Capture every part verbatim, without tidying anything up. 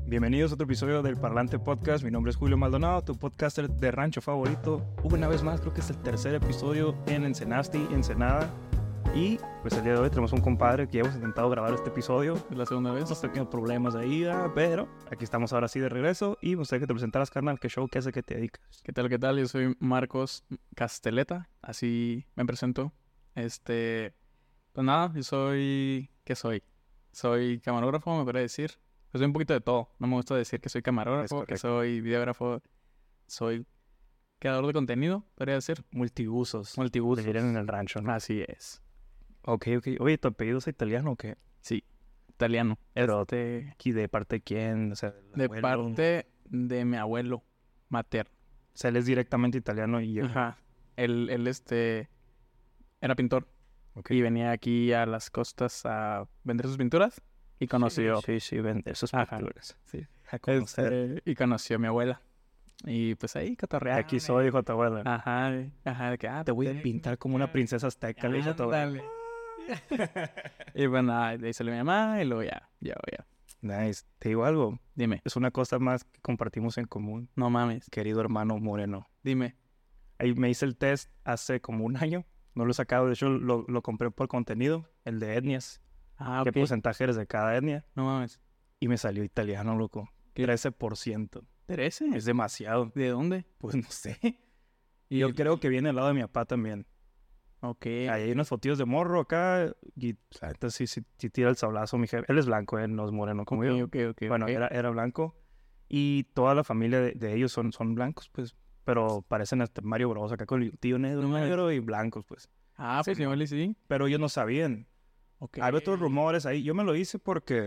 Bienvenidos a otro episodio del Parlante Podcast. Mi nombre es Julio Maldonado, tu podcaster de rancho favorito. Una vez más, creo que es el tercer episodio en Ensenasti, Ensenada. Y pues el día de hoy tenemos un compadre que ya hemos intentado grabar este episodio. Es la segunda vez, hemos tenido problemas ahí, pero aquí estamos ahora sí de regreso. Y me gustaría que te presentaras, carnal, qué show, qué es el que te dedicas. ¿Qué tal, qué tal? Yo soy Marcos Casteleta, así me presento. Este, pues nada, yo soy... ¿Qué soy? Soy camarógrafo, me podría decir. Pues soy un poquito de todo. No me gusta decir que soy camarógrafo, que soy videógrafo, soy creador de contenido, podría decir. Multiusos. Multiusos. Viven en el rancho, ¿no? Así es. Ok, ok. Oye, ¿tu apellido es italiano o qué? Sí, italiano. Pero, Este, ¿aquí de parte de quién? O sea, de abuelo. parte de mi abuelo materno. O sea, él es directamente italiano y yo. Ajá. Él, él, este, era pintor. Okay. Y venía aquí a las costas a vender sus pinturas. Y conoció... Sí, sí, sí, vender sus Ajá. pinturas. Sí. A conocer. Este, y conoció a mi abuela. Y pues ahí cotorreaba. Aquí soy, dijo tu abuela. Ajá, ajá, de que, ah, Te voy a pintar como una princesa azteca, le dijo tu abuela. Y bueno, de ahí salió mi mamá y luego ya, ya, ya. Nice. Te digo algo. Dime. Es una cosa más que compartimos en común, No mames. querido hermano Moreno. Dime. Ahí me hice el test hace como un año. No lo he sacado, de hecho lo, lo compré por contenido, el de etnias. Ah, ¿Qué ok. porcentaje eres de cada etnia? No mames. Y me salió italiano, loco. ¿Qué? trece por ciento. ¿trece? Es demasiado. ¿De dónde? Pues no sé. Y Yo el- creo que viene al lado de mi papá también. Ok. Ahí hay unas fotillos de morro acá. Y la neta sí, sí, sí tira el sablazo, mi jefe. Él es blanco, él no es moreno como Ok, yo. ok, ok. Bueno, ok. Era, era blanco. Y toda la familia de, de ellos son, son blancos, pues. Pero parecen hasta Mario Bros. Acá con el tío negro, No mames. negro y blancos, pues. Ah, pues Sí, igual y sí. Pero ellos no sabían. Ok. Hay otros rumores ahí. Yo me lo hice porque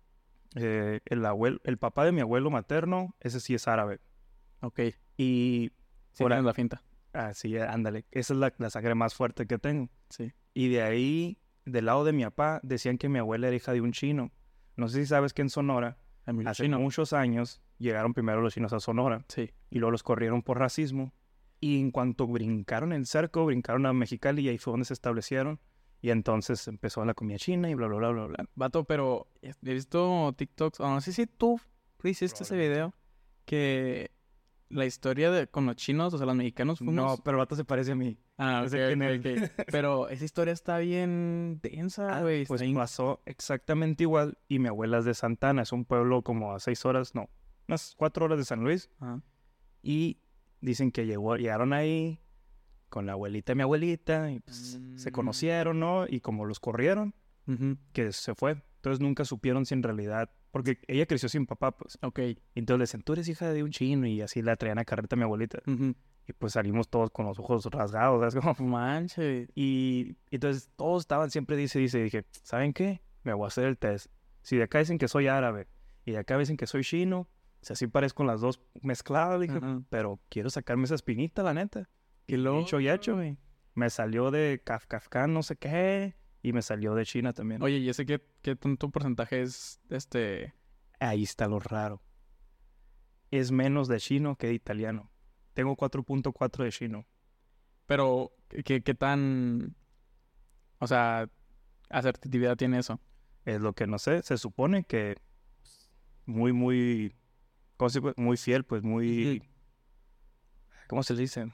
eh, el abuelo, el papá de mi abuelo materno, ese sí es árabe. Ok. Y Sí, Ahora- tienes la finta. así, ándale. Esa es la, la sangre más fuerte que tengo. Sí. Y de ahí, del lado de mi papá, decían que mi abuela era hija de un chino. No sé si sabes que en Sonora, A mí hace chino. muchos años, llegaron primero los chinos a Sonora. Sí. Y luego los corrieron por racismo. Y en cuanto brincaron el cerco, brincaron a Mexicali y ahí fue donde se establecieron. Y entonces empezó la comida china y bla, bla, bla, bla, bla. Vato, pero he visto TikToks, o no sé si tú hiciste ese video, que la historia de con los chinos, o sea, los mexicanos fuimos... No, pero el vato se parece a mí. Ah, no ok, sé quién ok, es. ok. Pero esa historia está bien densa, güey. Pues está bien- pasó exactamente igual. Y mi abuela es de Santana, es un pueblo como a seis horas, no, unas cuatro horas de San Luis. Ajá. Y dicen que llegó, llegaron ahí con la abuelita y mi abuelita. Y pues, se Mm. conocieron, ¿no? Y como los corrieron, Ujú. que se fue. Entonces nunca supieron si en realidad... Porque ella creció sin papá, pues. Ok. Y entonces le decían, tú eres hija de un chino. Y así la traían a carreta a mi abuelita. Ujú. Y pues salimos todos con los ojos rasgados, ¿sabes? Como... Manche. Y entonces todos estaban siempre dice, dice, y dije, ¿saben qué? Me voy a hacer el test. Si de acá dicen que soy árabe y de acá dicen que soy chino, o sea, sí parezco las dos mezcladas, dije, Ajá. pero quiero sacarme esa espinita, la neta. Qué Y loco, hecho y hecho. güey. Me salió de Kaf Kafkan, no sé qué, y me salió de China también. Oye, ¿y ese qué, qué tanto porcentaje es, este... Ahí está lo raro. Es menos de chino que de italiano. Tengo cuatro punto cuatro de chino. Pero, ¿qué, qué tan... O sea, asertividad tiene eso? Es lo que no sé. Se supone que muy, muy... ¿Cómo se puede? Muy fiel, pues muy... ¿Cómo se le dice?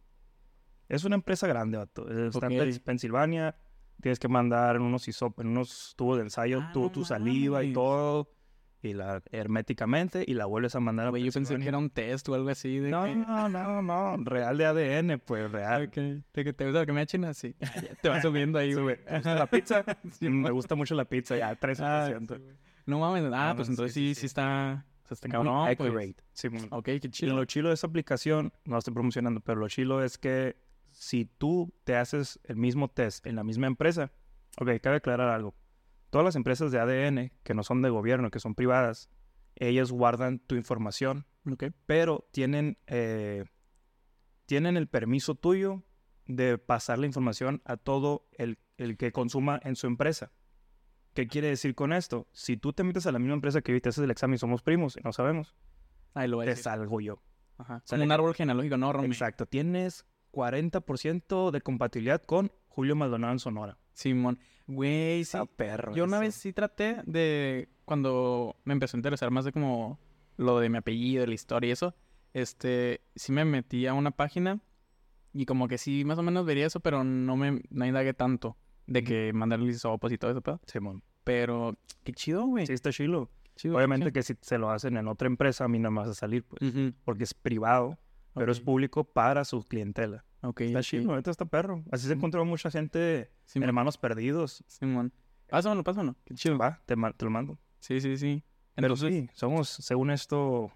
Es una empresa grande, vato. Está en Ok. Pens- Pensilvania. Tienes que mandar en unos hisop, en unos tubos de ensayo Ah, tu, no tu saliva y mames. todo. Y la herméticamente y la vuelves a mandar a Güey, yo pensé que Pensilvania. era un test o algo así de No, que... no, no, no. Real de A D N, pues real. Ok, de que te gusta la comida china, sí. Te vas subiendo ahí, güey. ¿Te gusta la pizza? Sí, Mm, me mo- gusta mucho la pizza, ya, trece por Ah, ciento. sí, güey. No mames, ah, No, pues no, entonces sí, sí, sí, sí, sí. está... O sea, está Muy cabrón, pues. accurate. Sí, mon. Ok, qué Y chido. lo chilo de esa aplicación, no la estoy promocionando, pero lo chilo es que si tú te haces el mismo test en la misma empresa, ok, cabe aclarar algo. Todas las empresas de A D N, que no son de gobierno, que son privadas, ellas guardan tu información, Ok. pero tienen, eh, tienen el permiso tuyo de pasar la información a todo el, el que consuma en su empresa. ¿Qué quiere decir con esto? Si tú te metes a la misma empresa que hoy te haces el examen y somos primos y no sabemos, Ahí lo voy a te decir. salgo yo. Ajá. sea, Como un árbol genealógico, ¿no, Romy? Exacto. Tienes cuarenta por ciento de compatibilidad con Julio Maldonado en Sonora. Simón. Güey, sí. Está perro. Yo una eso. vez sí traté de... Cuando me empezó a interesar más de como lo de mi apellido, la historia y eso, este, sí me metí a una página y como que sí más o menos vería eso, pero no me no indagué tanto de Ujú. que mandarle hisopos y todo eso, pedo. Simón. Pero qué chido, güey. Sí, está chilo. Chido, Obviamente chido. que si se lo hacen en otra empresa, a mí no me vas a salir, pues. Ujú. Porque es privado, pero es Ok. público para su clientela. Ok, Está ok. chido, ahorita está perro. Así se Ujú. encontró mucha gente, Simón. hermanos perdidos. Simón. Pásamelo, pásamelo. Qué chido. Va, te, ma- te lo mando. Sí, sí, sí. Pero Entonces, sí, somos, según esto,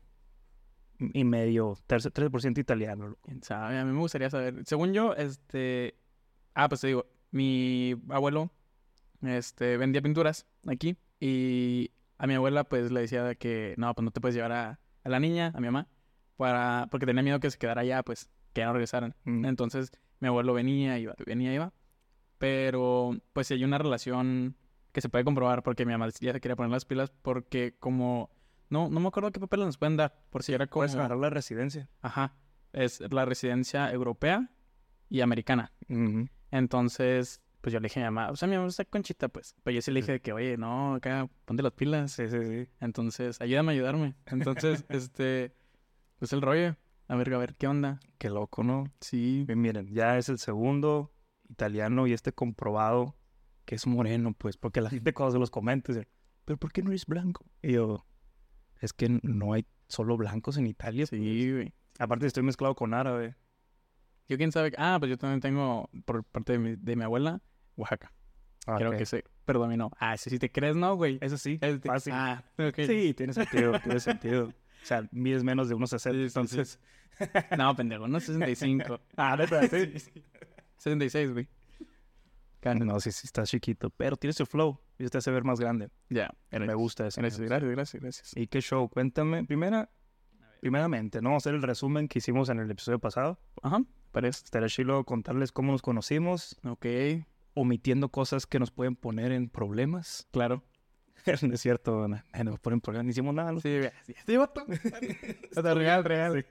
y medio, trece por ciento italiano. Loco. quién sabe, a mí me gustaría saber. Según yo, este... Ah, pues te digo, mi abuelo, este, vendía pinturas aquí y a mi abuela, pues, le decía de que, no, pues, no te puedes llevar a, a la niña, a mi mamá, para... porque tenía miedo que se quedara allá, pues, que ya no regresaran. Mm. Entonces, mi abuelo venía, iba, venía, iba. Pero, pues, sí hay una relación que se puede comprobar porque mi mamá ya se quería poner las pilas porque como... No, no me acuerdo qué papeles nos pueden dar, por si era como... Puedes agarrar la residencia. Ajá, es la residencia europea y americana. Ujú. Entonces, pues yo le dije a mi mamá, o sea, mi mamá está conchita, pues. Pero yo sí le dije de que, oye, no, acá, ponte las pilas. Sí, sí, sí. Entonces, ayúdame a ayudarme. Entonces, este, pues el rollo. A ver, a ver, ¿qué onda? Qué loco, ¿no? Sí, Bien, miren, ya es el segundo italiano y este comprobado que es moreno, pues, porque la gente cuando se los comenta dice, pero ¿por qué no eres blanco? Y yo, es que no hay solo blancos en Italia. pues. sí, güey. Aparte estoy mezclado con árabe. Yo quién sabe. Ah, pues yo también tengo, por parte de mi, de mi abuela, Oaxaca. Ah, Creo ok. que sí. Perdón, no. Ah, ese sí te crees, ¿no, güey? Eso sí, Este- fácil. Ah, ok. Sí, tiene sentido, tiene sentido. O sea, mides menos de unos sesenta, Sí, sí, sí. entonces... No, pendejo, no sesenta y cinco. Ah, neta, sí. sesenta y seis, güey. Cana. No, sí, sí, estás chiquito, pero tienes el flow y te hace ver más grande. Ya, Me gusta eso. me Gracias, gusta. gracias, gracias, gracias. ¿Y qué show? Cuéntame. Primera, primeramente, ¿no? Vamos a hacer el resumen que hicimos en el episodio pasado. Ajá, parece. Estaría chido contarles cómo nos conocimos, Ok, omitiendo cosas que nos pueden poner en problemas. claro. No es cierto, no, no nos ponen problemas, ni hicimos nada. ¿no? Sí, sí, sí, vato. Hasta real, real.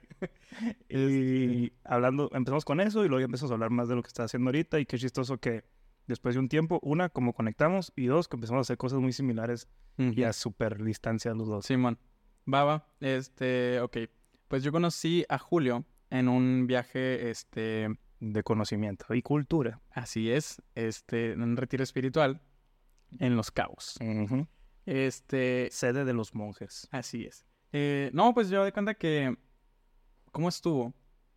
Y hablando, empezamos con eso y luego ya empezamos a hablar más de lo que está haciendo ahorita y qué chistoso que después de un tiempo, una, como conectamos y dos, que empezamos a hacer cosas muy similares y a súper distancia los dos. Simón. Baba, este, ok. Pues yo conocí a Julio en un viaje, este, De conocimiento y cultura. así es, este, en un retiro espiritual en Los Cabos. Ujú. Este, Sede de los monjes. así es. Eh, no, pues yo de cuenta que, ¿cómo estuvo?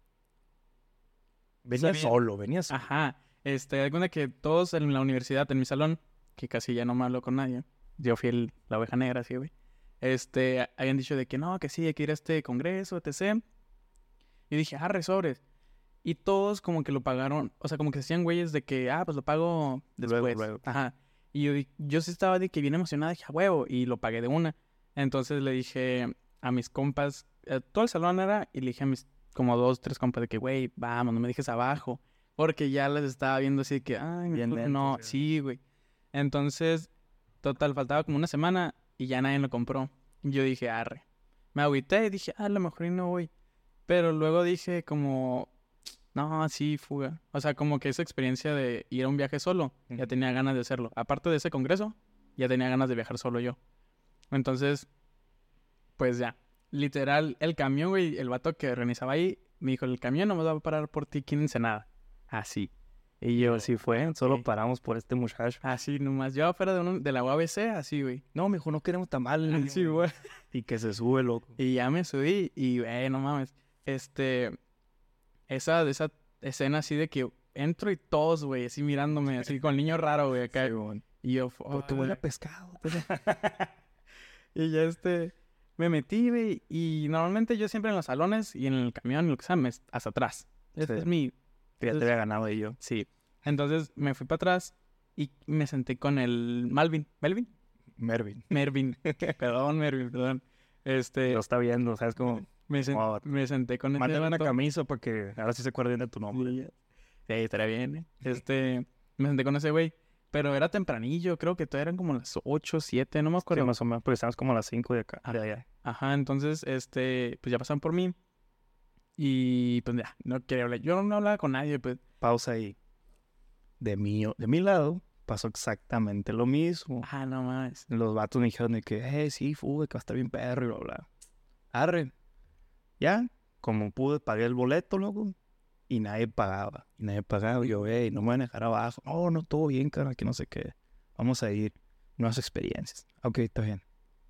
Venía Sabía- solo, venía solo. Ajá, este, de cuenta que todos en la universidad, en mi salón, que casi ya no me hablo con nadie, yo fui el- la oveja negra, así, güey, este, habían dicho de que no, que sí, hay que ir a este congreso, etcétera. Y dije, ah, sobres. Y todos como que lo pagaron, o sea, como que se hacían güeyes de que, ah, pues lo pago Luego, después. luego. Ajá. Y yo, di- yo sí estaba de que bien emocionada, dije, a huevo, y lo pagué de una. Entonces le dije a mis compas, eh, todo el salón era, y le dije a mis como dos, tres compas de que, güey, vamos, no me dejes abajo. Porque ya les estaba viendo así de que, ay, Bien mejor lentos, no, ya. sí, güey. Entonces, total, faltaba como una semana y ya nadie lo compró. Y yo dije, arre. Me agüité y dije, ah, a lo mejor y no voy. Pero luego dije como, no, sí, fuga. O sea, como que esa experiencia de ir a un viaje solo, ya Ujú. tenía ganas de hacerlo. Aparte de ese congreso, ya tenía ganas de viajar solo yo. Entonces, pues ya. Literal, el camión, güey, el vato que organizaba ahí, me dijo, el camión no me va a parar por ti aquí en Ensenada. Así. Y yo, Así fue, solo ok. paramos por este muchacho. Así nomás. Yo afuera de, uno- de la U A B C, así, güey. No, mijo, no queremos tamales. Así, güey. Y que se sube, loco. Y ya me subí y, güey, no mames. Este, esa, esa escena así de que entro y todos, güey, así mirándome, así con el niño raro, güey, acá. Sí, bueno. Y yo, Pero te huele a "Fuck". pescado. Y ya este, me metí, güey, y normalmente yo siempre en los salones y en el camión, en lo que sea, me, hasta atrás. Este Sí. es mi, Ya te Entonces- había ganado y yo. sí. Entonces me fui para atrás y me senté con el Malvin, ¿Melvin? Mervin. Mervin. Perdón, Mervin, perdón. Este, Lo está viendo, ¿sabes cómo? me, sen- Oh, me senté con ese Mándale una vato. camisa para que ahora sí se acuerden de tu nombre. Sí, estaría bien, ¿eh? Este, me senté con ese güey, pero era tempranillo, creo que todavía eran como las ocho, siete, no me Sí, acuerdo. más o menos, porque estamos como a las cinco de acá. Ah. De allá. Ajá, entonces, este, pues ya pasaron por mí y pues ya, no quería hablar. Yo no hablaba con nadie, pues. Pausa ahí. De mi, de mi lado, pasó exactamente lo mismo. Ah, no más. Los vatos me dijeron de que, eh, sí, fuga, que va a estar bien perro y bla, bla. Arre. Ya, como pude, pagué el boleto, loco. Y nadie pagaba. Y nadie pagaba. Y yo, hey, no me van a dejar abajo. No, no, todo bien, cara, que no sé qué. Vamos a ir. Nuevas experiencias. Ok, está bien.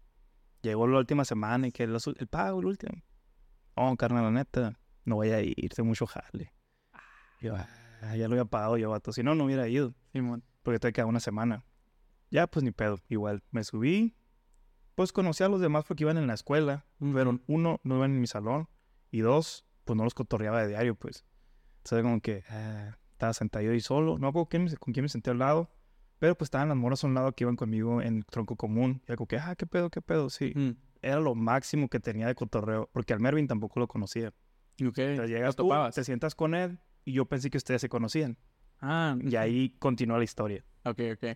Llegó la última semana y que el, el pago, el último. No, carnal, la neta, no voy a ir, tengo mucho jale. Yo, ah, ya lo había pagado yo, vato. Si no, no hubiera ido. Simón. Porque te queda una semana. Ya, pues ni pedo. Igual, me subí. Pues conocí a los demás porque iban en la escuela. Pero uno, no iban en mi salón. Y dos, pues no los cotorreaba de diario, pues. Entonces, como que ah, estaba sentado yo y solo. No me acuerdo quién me- con quién me senté al lado. Pero pues estaban las morras a un lado que iban conmigo en tronco común. Y algo que, ah, qué pedo, qué pedo, sí. Mm. Era lo máximo que tenía de cotorreo. Porque al Mervin tampoco lo conocía. Ok. Entonces llegas ¿Los tú, topabas? te sientas con él. Y yo pensé que ustedes se conocían. Ah, Y ahí continúa la historia. ok, ok.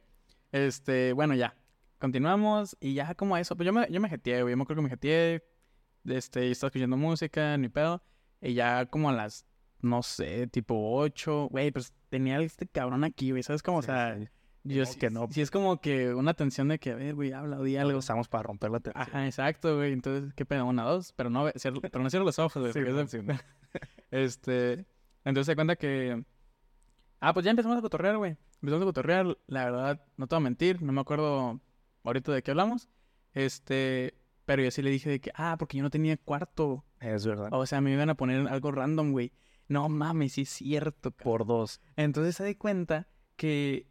Este, bueno, ya. Continuamos y ya como eso, pues yo me, yo me jeteé, güey. Yo me acuerdo que me jeteé. Este, y estaba escuchando música, ni pedo. Y ya como a las, no sé, tipo ocho, güey, pues tenía este cabrón aquí, güey. ¿Sabes cómo? O Sí, sea, sí. yo Como sí, que no, sí es como que una tensión de que, a ver, güey, habla o di algo. Estamos para romper la tensión. Ajá, exacto, güey. Entonces, ¿qué pedo? Una, dos, pero no, cier- pero no cierro los ojos, güey. Sí, porque man, es de- sí, man. Este, entonces se cuenta que... Ah, pues ya empezamos a cotorrear, güey. Empezamos a cotorrear, la verdad, no te voy a mentir, no me acuerdo ahorita de qué hablamos. Este, pero yo sí le dije de que, ah, porque yo no tenía cuarto. Es verdad. O sea, me iban a poner algo random, güey. No mames, sí es cierto, cabrón. Por dos. Entonces se di cuenta que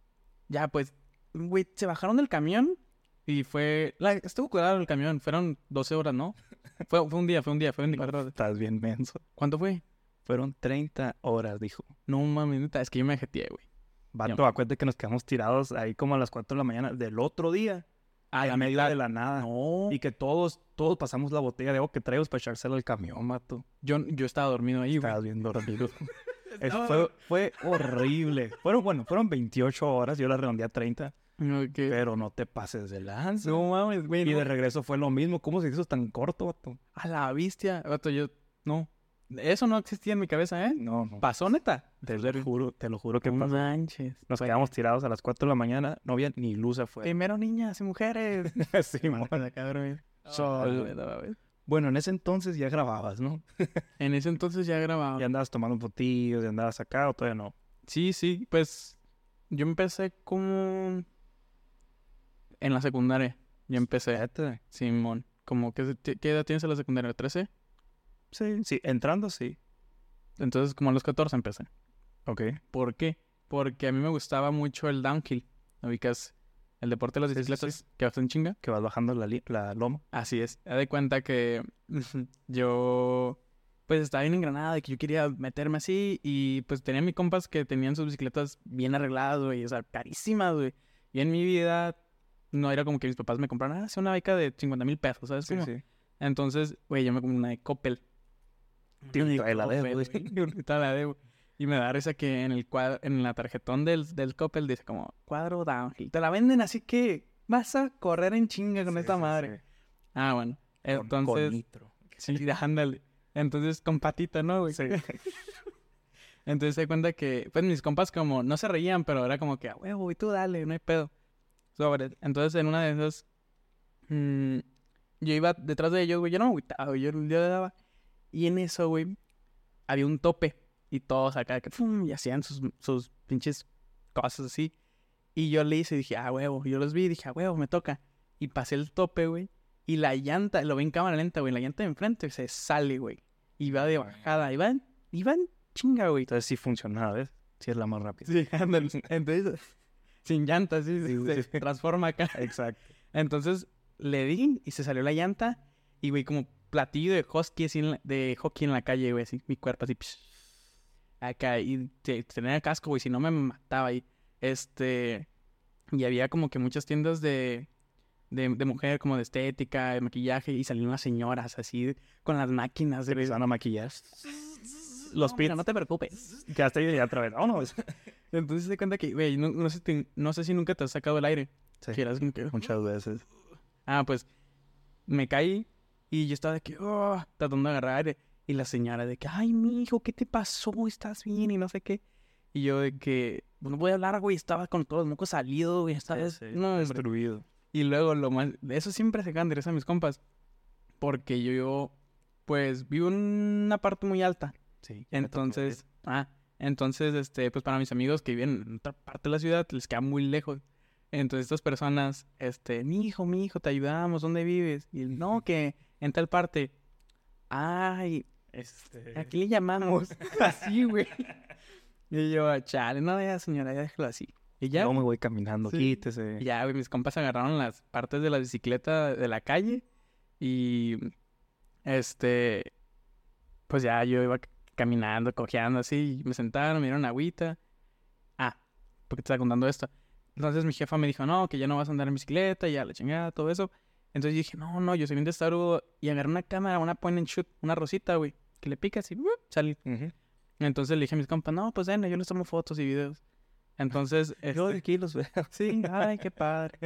ya, pues, güey, se bajaron del camión y fue... La... Estuvo cuidado el camión, fueron doce horas, ¿no? Fue, fue un día, fue un día, fue veinticuatro horas. Estás bien menso. ¿Cuánto fue? Fueron treinta horas, dijo. No mames, neta, es que yo me jeteé, güey. Vato, acuérdate que nos quedamos tirados ahí como a las cuatro de la mañana del otro día. A en la medio mitad. de la nada. No. Y que todos, todos pasamos la botella de agua que traemos para echársela al camión, vato. Yo, yo estaba dormido ahí, güey. Estabas bien dormido. Es- fue, fue horrible. Fueron, bueno, fueron veintiocho horas. Yo la redondeé a treinta. Ok. Pero no te pases de lanza. No mames, güey. Y no. de regreso fue lo mismo. ¿Cómo se hizo tan corto, vato? A la bestia. Vato, yo... No. Eso no existía en mi cabeza, ¿eh? No, no. ¿Pasó, neta? Te lo juro, te lo juro que No pasó. manches. Nos Güey. quedamos tirados a las cuatro de la mañana. No había ni luz afuera. Primero niñas y mujeres. Sí, mon. Cabrón. Sol. güey, no mames. Bueno, en ese entonces ya grababas, ¿no? En ese entonces ya grababa. Ya andabas tomando fotillos, ya andabas acá o todavía no. Sí, sí, pues yo empecé como en la secundaria. Yo empecé, Fíjate. Simón. Como que ¿qué edad tienes en la secundaria? ¿trece? Sí, sí, entrando sí. Entonces como a los catorce empecé. Ok. ¿Por qué? Porque a mí me gustaba mucho el downhill. ¿Ubicas? El deporte de las Sí, sí, bicicletas sí. que vas en chinga. Que vas bajando la, li- la loma. Así es. Haz de cuenta que yo pues estaba bien engranada de que yo quería meterme así y pues tenía mis compas que tenían sus bicicletas bien arregladas, güey, o sea, carísimas, güey. Y en mi vida no era como que mis papás me compraran, ah, sí, una beca de cincuenta mil pesos, ¿sabes? Sí, cómo? sí. Entonces, güey, yo me compré una de Coppel. Tío, Una de trae la Coppel, debo, güey. güey. Ahorita la debo. Y me da risa que en el cuadro, en la tarjetón del, del Coppel dice como cuadro downhill. Te la venden así que vas a correr en chinga con Sí, esta sí, madre. sí. Ah, bueno. Con- Entonces, con nitro. sí, ándale. Entonces, con patita, ¿no, güey? Sí. Entonces se cuenta que, pues mis compas como, no se reían, pero era como que, a huevo, güey, tú dale, no hay pedo. Sobre. Entonces, en una de esas, mm, yo iba detrás de ellos, güey, yo no me agüitaba, güey, yo, yo le daba. Y en eso, güey, había un tope. Y todos acá, que, pum, y hacían sus, sus pinches cosas así. Y yo le hice y dije, ah, huevo. Yo los vi y dije, ah, huevo, me toca. Y pasé el tope, güey. Y la llanta, lo vi en cámara lenta, güey. La llanta de enfrente se sale, güey. Y va de bajada. Y va, en- y va en chinga, güey. Entonces sí funcionaba, ¿ves? Sí es la más rápida. Sí, ándale. Entonces, sin llanta, sí, Sí, se sí. transforma acá. Exacto. Entonces, le di y se salió la llanta. Y, güey, como platillo de husky, así en la- de hockey en la calle, güey, así. Mi cuerpo así, psh, acá. Y te- tenía casco, güey, si no me mataba ahí. Este... Y había como que muchas tiendas de... De, de mujer, como de estética, de maquillaje. Y salían unas señoras así, con las máquinas. Se De... empezaron a maquillar. Los No, pits. mira, No te preocupes. Quedaste ahí otra vez. Vámonos. Entonces se cuenta que, güey, no, no, sé, te- no sé si nunca te has sacado el aire. Sí. Que eras como que... Muchas veces. Ah, pues me caí y yo estaba de que, oh, tratando de agarrar aire. Y la señora de que, ay, mi hijo, ¿qué te pasó? ¿Estás bien? Y no sé qué. Y yo de que, no voy a hablar, güey, estaba con todos los mocos salidos, güey, estaba... Sí, sí, no, hombre. destruido. Y luego lo más... Eso siempre se quedan de risa a mis compas. Porque yo, yo, pues, vivo en una parte muy alta. Sí. Entonces, ah, entonces, este, pues para mis amigos que viven en otra parte de la ciudad, les queda muy lejos. Entonces estas personas, este, mi hijo, mi hijo, te ayudamos, ¿dónde vives? Y él, no, que en tal parte. Ay, Este... aquí le llamamos. Así, güey. Y yo, chale, no, ya, señora, ya déjalo así. Y ya, No me voy caminando, Sí. quítese. y ya, güey, mis compas agarraron las partes de la bicicleta de la calle y, este, pues ya yo iba c- caminando, cojeando así, y me sentaron, me dieron agüita. Ah, porque te estaba contando esto. Entonces mi jefa me dijo, no, que ya no vas a andar en bicicleta, ya la chingada, todo eso. Entonces yo dije, no, no, yo soy bien testarudo. Y agarré una cámara, una point and shoot, una rosita, güey, que le picas y ¡uh! Sale. Ujú. Entonces le dije a mis compas, no, pues bueno, yo les tomo fotos y videos. Entonces, Yo este, de aquí los veo. sí, ay, qué padre.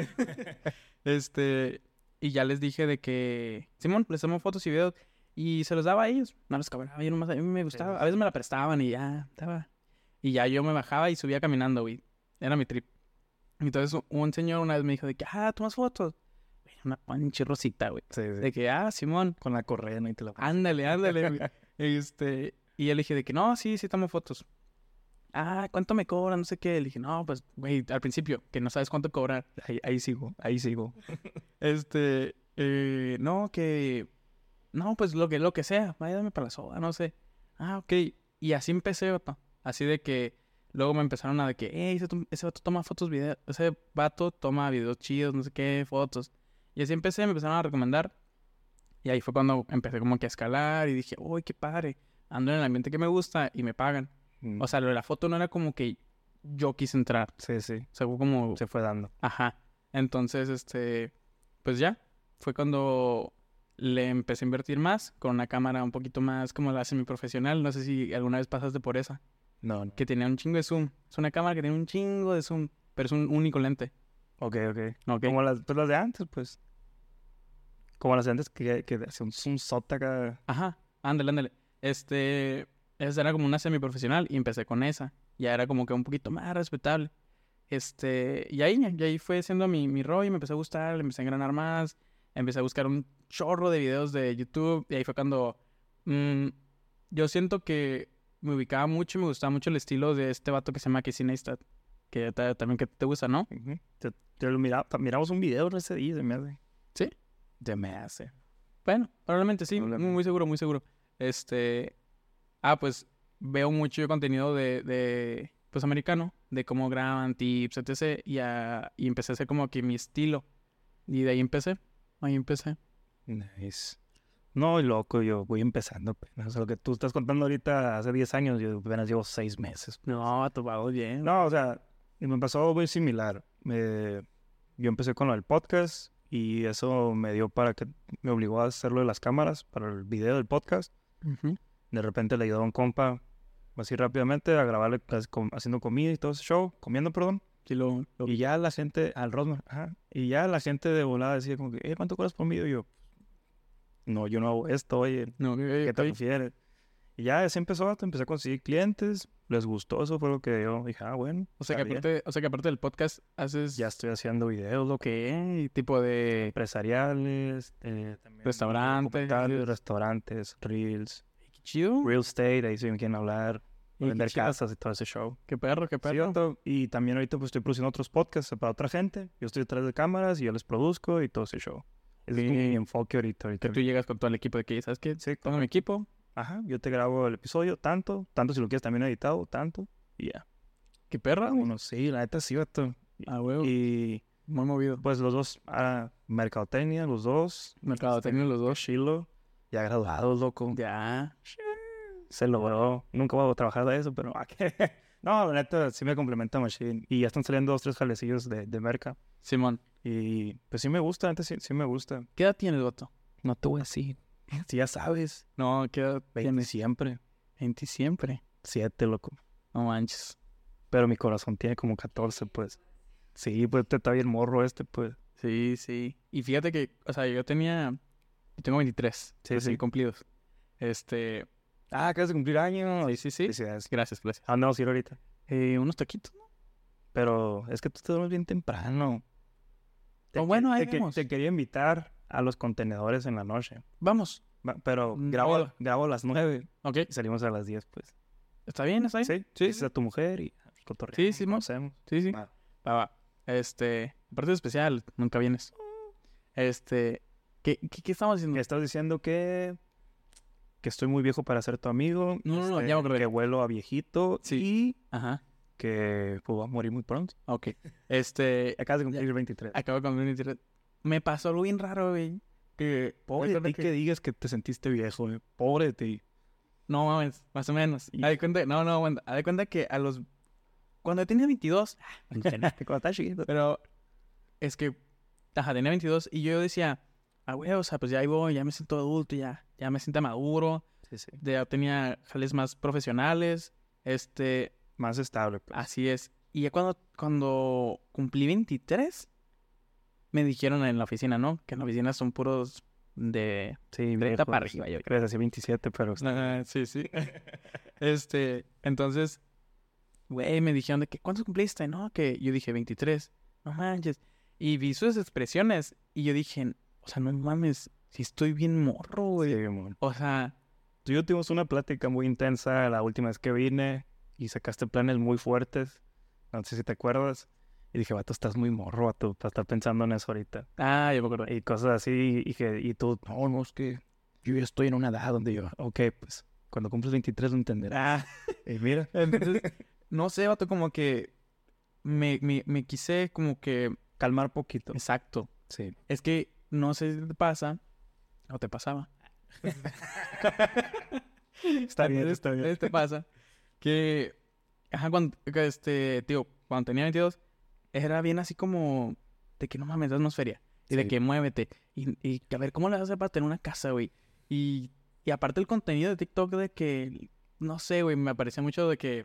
Este, y ya les dije de que, Simón, les tomo fotos y videos. Y se los daba a ellos, no les cobraba, yo nomás, a mí me gustaba. A veces me la prestaban y ya, estaba. Y ya yo me bajaba y subía caminando, güey. Era mi trip. Entonces u- un señor una vez me dijo de que, ah, tomas fotos. Güey, una pinche rosita, güey. Sí, sí. De que, ah, Simón, Con la correa, ¿no? Y te la... ándale, ándale, güey. Este, y yo le dije de que, no, sí, sí tomo fotos. Ah, ¿cuánto me cobran? No sé qué. Le dije, no, pues, güey, al principio, que no sabes cuánto cobrar. Ahí, ahí sigo, ahí sigo. Este, eh, no, que, no, pues lo que, lo que sea, vaya, dame para la soda, no sé. Ah, ok. Y así empecé, vato. Así de que luego me empezaron a de que, hey, ese, to- ese vato toma fotos, videos, ese vato toma videos chidos, no sé qué, fotos. Y así empecé, me empezaron a recomendar. Y ahí fue cuando empecé como que a escalar y dije, uy, qué padre. Ando en el ambiente que me gusta y me pagan. Mm. O sea, lo de la foto no era como que yo quise entrar. Sí, sí. O sea, fue como, Se fue dando. ajá. Entonces, este, pues ya, fue cuando le empecé a invertir más con una cámara un poquito más como la semiprofesional. No sé si alguna vez pasaste por esa, No, no. que tenía un chingo de zoom. Es una cámara que tiene un chingo de zoom, pero es un único lente. Ok, ok. ¿Ok? Como las, pues, las de antes, pues. Como las de antes que, que hacía un zoom sota acá. Ajá, ándale, ándale. Este, esa era como una semiprofesional y empecé con esa. Ya era como que un poquito más respetable. Este, y ahí, y ahí fue siendo mi, mi rollo, me empezó a gustar, le empecé a engranar más, empecé a buscar un chorro de videos de YouTube y ahí fue cuando mm, yo siento que me ubicaba mucho y me gustaba mucho el estilo de este vato que se llama Casey Neistat, que ta- también que te gusta, ¿no? Ujú. Te, te lo mira- pa- miramos un video ese día, se me hace. ¿Sí? Se me hace. Bueno, probablemente sí, muy, Probablemente. muy seguro, muy seguro. Este, ah, pues veo mucho contenido de, de, pues americano, de cómo graban, tips, etcétera. Y, a- y empecé a hacer como que mi estilo. Y de ahí empecé, ahí empecé. Nice. No, y loco, yo voy empezando apenas. O sea, lo que tú estás contando ahorita hace diez años, yo apenas llevo seis meses. No, tú vas bien. No, o sea, y me pasó muy similar. Me- yo empecé con lo del podcast y eso me dio para que me obligó a hacerlo de las cámaras para el video del podcast. Ujú. De repente le ayudó a un compa así rápidamente a grabarle pues, com- haciendo comida y todo ese show, comiendo, perdón. Sí, lo, lo- Y ya la gente, al Rosmar, ajá, y ya la gente de volada decía como que, eh, ¿cuánto cobras por un video? Y yo, no, yo no hago esto, oye, No, ¿qué ok, te ok. refieres? Y ya así empezó, empecé a conseguir clientes, les gustó, eso fue lo que yo dije, ah, bueno, O sea, que está bien. aparte, o sea que aparte del podcast haces... Ya estoy haciendo videos, lo que ¿Qué? Tipo de... empresariales, eh, también Restaurantes. documentales, restaurantes, reels, Qué chido. real estate, ahí sí me quieren hablar, Y qué vender chido. casas y todo ese show. Qué perro, qué Sí, perro. vato, y también ahorita pues estoy produciendo otros podcasts para otra gente. Yo estoy detrás de cámaras y yo les produzco y todo ese show. Ese es como Sí. mi enfoque ahorita. ahorita. Que tú llegas con todo el equipo de que, ¿sabes qué? Sí, Tengo mi equipo. ajá, yo te grabo el episodio, tanto, tanto si lo quieres también editado, tanto, y ya. Qué perra, güey. Bueno, sí, la neta sí, vato. Y, Ah, huevo. y Muy movido. pues los dos, ah, mercadotecnia, los dos. Mercadotecnia los dos. Chilo, ya graduados, loco. Ya. Se logró. Nunca voy a trabajar de eso, pero ¿a qué? No, la neta sí me complementa Machine. Y ya están saliendo dos, tres jalecillos de, de merca. Simón, Y pues sí me gusta, antes sí, sí me gusta. ¿qué edad tienes, vato? No te voy a decir. Si ya sabes. No, ¿qué edad veinte tienes? siempre. veinte siempre. Siete, loco. No manches. Pero mi corazón tiene como catorce, pues. Sí, pues te está bien morro este, pues. Sí, sí. Y fíjate que, o sea, yo tenía... Yo tengo veintitrés. Sí, recién sí. cumplidos. Este... Ah, acabas de cumplir años. Sí, sí, sí. Felicidades. Gracias, gracias. ¿A dónde vamos a ir ahorita? Eh, unos taquitos, ¿no? pero es que tú te duermes bien temprano. Te, Oh, bueno, ahí te, vemos. te quería invitar a los contenedores en la noche, Vamos. va, pero Mm, grabo, puedo. grabo a las nueve Ok. y salimos a las diez, pues. ¿Está bien? ¿Está bien? Sí, sí, es a tu mujer y cotorreamos, Sí, sí, mo. conocemos. Sí, sí. Va. Va, va. Este, parte especial, nunca vienes. Este, ¿qué, qué, qué estamos haciendo? Que estás diciendo que, que estoy muy viejo para ser tu amigo. No, no, no, este, ya me acordé. Que huelo a viejito Sí. y Ajá, que pues, voy a morir muy pronto. ok. Este, Acabas de cumplir veintitrés. acabo de cumplir veintitrés. Me pasó algo bien raro, güey. Que, Pobre de recuerda ti que... digas que te sentiste viejo, eh. Pobre de ti. No mames, más o menos. Y- Haz de cuenta, no, no, bueno, haz de cuenta que a los... Cuando tenía veintidós, Cuando estás chiquito. pero es que, ajá, tenía veintidós y yo decía, ah, güey, o sea, pues ya ahí voy, ya me siento adulto, ya, ya me siento maduro, Sí, sí. ya tenía jales más profesionales, este, Más estable, pues. así es. Y ya cuando, cuando cumplí veintitrés, me dijeron en la oficina, ¿no? Que en la oficina son puros de Sí, treinta viejos. para arriba. Yo, Crees así veintisiete, pero... ah, sí, sí. Este, entonces, güey, me dijeron de que, ¿cuántos cumpliste? No, que yo dije veintitrés. No manches. Y vi sus expresiones y yo dije, o sea, no mames, si estoy bien morro, güey. Sí, amor. O sea, Tú y yo tuvimos una plática muy intensa la última vez que vine y sacaste planes muy fuertes. No sé si te acuerdas. Y dije, vato, estás muy morro, vato, para estar pensando en eso ahorita. ah, yo me acuerdo. Y cosas así. Y, que, y tú, no, no, es que yo ya estoy en una edad donde yo, ok, pues cuando cumples veintitrés lo entenderás. Y mira. Entonces, no sé, vato, como que me, me, me quise como que... Calmar poquito. Exacto. Sí. Es que no sé si te pasa o te pasaba. Está bien, Entonces, está bien. Te pasa que, ajá, cuando, que este, tío, cuando tenía veintidós, era bien así como de que no mames, haznos feria. Y de Sí. que muévete. Y, y que a ver, ¿cómo le vas a hacer para tener una casa, güey? Y, y aparte el contenido de TikTok de que, no sé, güey, me parecía mucho de que